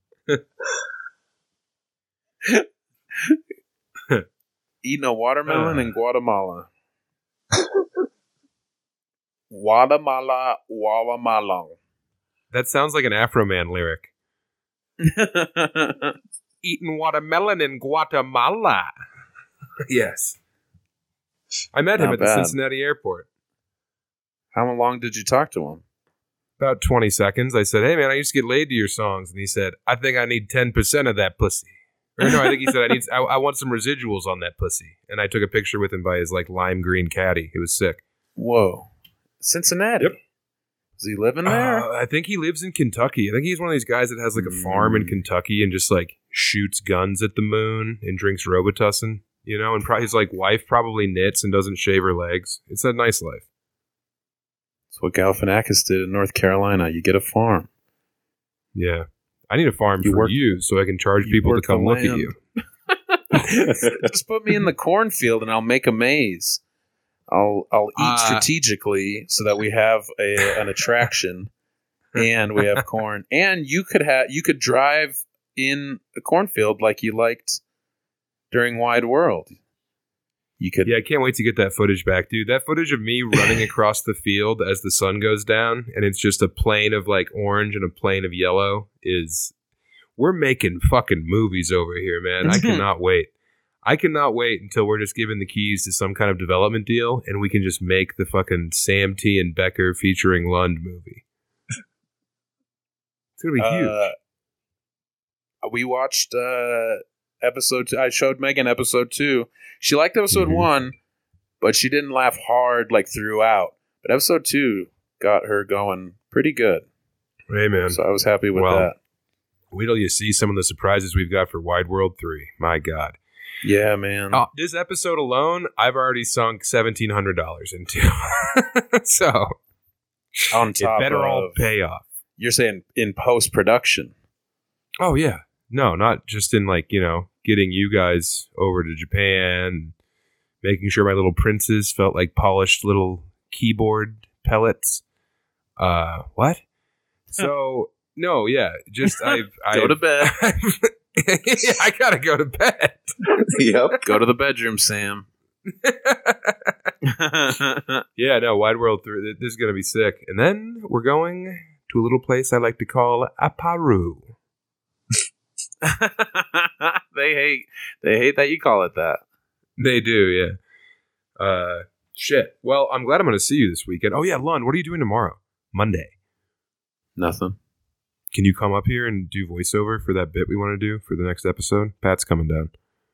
Eating a watermelon Uh. in Guatemala. Guatemala, Guatemala. That sounds like an Afro Man lyric. Eating watermelon in Guatemala. Yes. I met him Not at the bad. Cincinnati airport. How long did you talk to him? About twenty seconds. I said, hey, man, I used to get laid to your songs. And he said, I think I need ten percent of that pussy. Or no, I think he said, I need, I, I want some residuals on that pussy. And I took a picture with him by his like lime green caddy. It was sick. Whoa. Cincinnati. Yep. Is he living there? Uh, I think he lives in Kentucky. I think he's one of these guys that has like a farm in Mm. Kentucky and just like shoots guns at the moon and drinks Robitussin, you know, and pro- his like wife probably knits and doesn't shave her legs. It's a nice life. That's what Galifianakis did in North Carolina. You get a farm. Yeah. I need a farm You for work- you so I can charge you people to work the come look at land. you. Just put me in the cornfield and I'll make a maze. I'll I'll eat Uh, strategically so that we have a, an attraction and we have corn. And you could have you could drive in a cornfield like you liked during Wide World. You could Yeah, I can't wait to get that footage back, dude. That footage of me running across the field as the sun goes down and it's just a plane of like orange and a plane of yellow is we're making fucking movies over here, man. I cannot wait. I cannot wait until we're just given the keys to some kind of development deal and we can just make the fucking Sam T and Becker featuring Lund movie. It's gonna be huge. Uh, we watched uh, episode two. I showed Megan episode two. She liked episode Mhm. one, but she didn't laugh hard like throughout. But episode two got her going pretty good. Hey, man. So I was happy with Well, that. Wait till you see some of the surprises we've got for Wide World three. My God. Yeah, man. Oh, this episode alone, I've already sunk seventeen hundred dollars into. So On it top better all of, pay off. you're saying in post production. Oh, yeah. No, not just in like, you know, getting you guys over to Japan, making sure my little princes felt like polished little keyboard pellets. Uh, what? So, no, yeah, just I've. Go I've, to bed. yeah, I gotta go to bed. Yep. Go to the bedroom, Sam. Yeah, no, Wide World three. This is gonna be sick. And then we're going to a little place I like to call Aparu. they hate they hate that you call it that. They do, yeah. Uh, shit. Well, I'm glad I'm gonna see you this weekend. Oh yeah, Lund, what are you doing tomorrow? Monday. Nothing. Can you come up here and do voiceover for that bit we want to do for the next episode? Pat's coming down.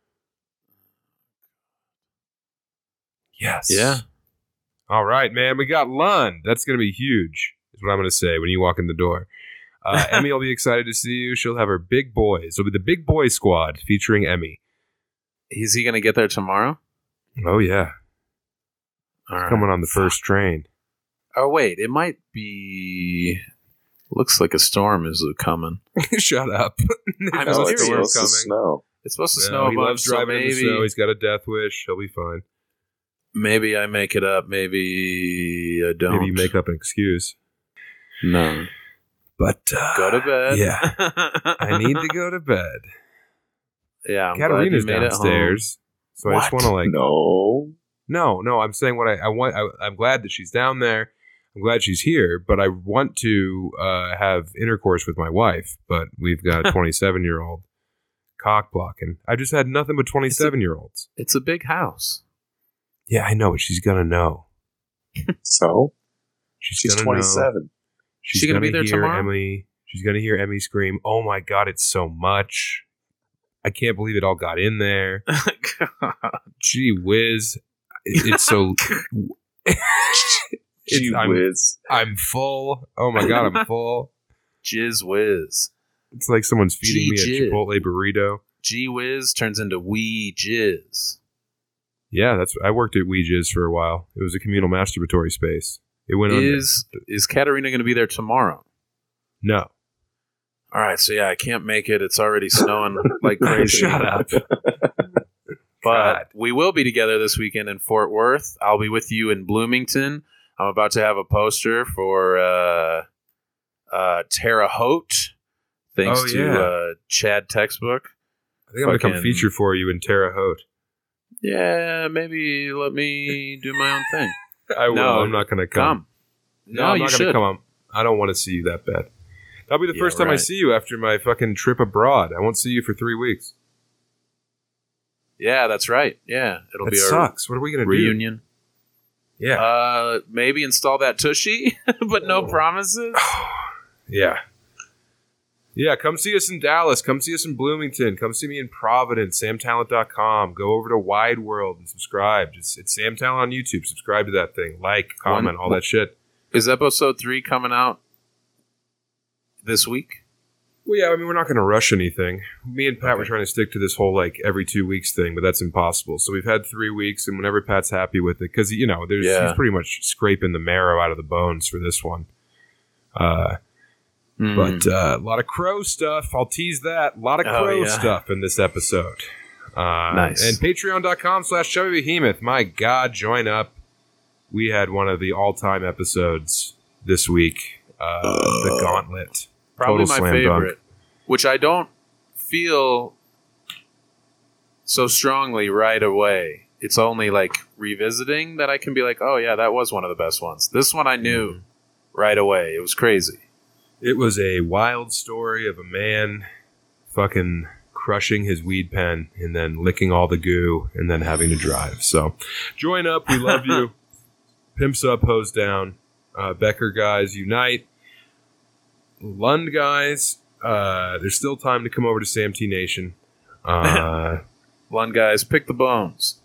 Yes. Yeah. All right, man. We got Lund. That's going to be huge, is what I'm going to say when you walk in the door. Uh, Emmy will be excited to see you. She'll have her big boys. It'll be the Big Boy Squad featuring Emmy. Is he going to get there tomorrow? Oh, yeah. All right. Coming on the first train. Oh, wait. It might be... Looks like a storm is coming. Shut up. I'm No, it's serious. supposed to snow. It's supposed to No, snow a he bunch, loves so driving in the maybe, snow. He's got a death wish. He'll be fine. maybe I make it up. Maybe I don't. Maybe you make up an excuse. No. But uh, Go to bed. Yeah. I need to go to bed. Yeah, I'm glad you Katarina's made it home. downstairs. So I just What? want to like... No. No, no, I'm saying what I, I want. I, I'm glad that she's down there. I'm glad she's here, but I want to uh, have intercourse with my wife. But we've got a twenty-seven year old cock blocking. I just had nothing but twenty-seven year olds. It's a big house. Yeah, I know, but she's gonna know. So? She's, She's gonna know. twenty-seven. She's She gonna gonna be there hear tomorrow? Emily. She's gonna hear Emmy scream, "Oh my god, it's so much! I can't believe it all got in there. Gee whiz, it, it's so." Gee It's- I'm, whiz. I'm full. Oh my god, I'm full. Jizz whiz. It's like someone's feeding me a Gee, jizz. Chipotle burrito. Gee whiz turns into wee jizz. Yeah, that's. I worked at Ouija's for a while. It was a communal masturbatory space. It went under. Is is Katarina going to be there tomorrow? No. All right, so yeah, I can't make it. It's already snowing like crazy. Shut up. But God. we will be together this weekend in Fort Worth. I'll be with you in Bloomington. I'm about to have a poster for uh, uh, Terre Haute, thanks Oh, to yeah. uh, Chad Textbook. I think I'm gonna come Fucking- feature for you in Terre Haute. Yeah, maybe let me do my own thing. I will. No, I'm not gonna come. Come. No, No, I'm you not should. gonna come. I don't want to see you that bad. That'll be the Yeah, first time I right. see you after my fucking trip abroad. I won't see you for three weeks. Yeah, that's right. Yeah, it'll That be sucks. What are we gonna a reunion. do? Yeah. Uh, maybe install that tushy, but no promises. Yeah. Yeah, come see us in Dallas. Come see us in Bloomington. Come see me in Providence, sam talent dot com. Go over to Wide World and subscribe. It's, it's Sam Talent on YouTube. Subscribe to that thing. Like, comment, One- all that shit. Is episode three coming out this week? Well, yeah, I mean, we're not going to rush anything. Me and Pat were trying to stick to this whole, like, every two weeks thing, but that's impossible. So we've had three weeks, and whenever Pat's happy with it, because, you know, there's Yeah. he's pretty much scraping the marrow out of the bones for this one. Uh, Hmm. But uh, a lot of crow stuff. I'll tease that. A lot of Oh, crow yeah. stuff in this episode. Uh, Nice. And patreon.com slash chubby behemoth. My God, join up. We had one of the all-time episodes this week. Uh, the Gauntlet. Probably Total my slam favorite, dunk. which I don't feel so strongly right away. It's only like revisiting that I can be like, oh yeah, that was one of the best ones. This one I knew Mm-hmm. right away. It was crazy. It was a wild story of a man fucking crushing his weed pen and then licking all the goo and then having to drive. So join up. We love you. Pimps up, hose down. Uh, Becker guys, unite. Lund guys, uh, there's still time to come over to Sam T Nation. Uh, Lund guys, pick the bones.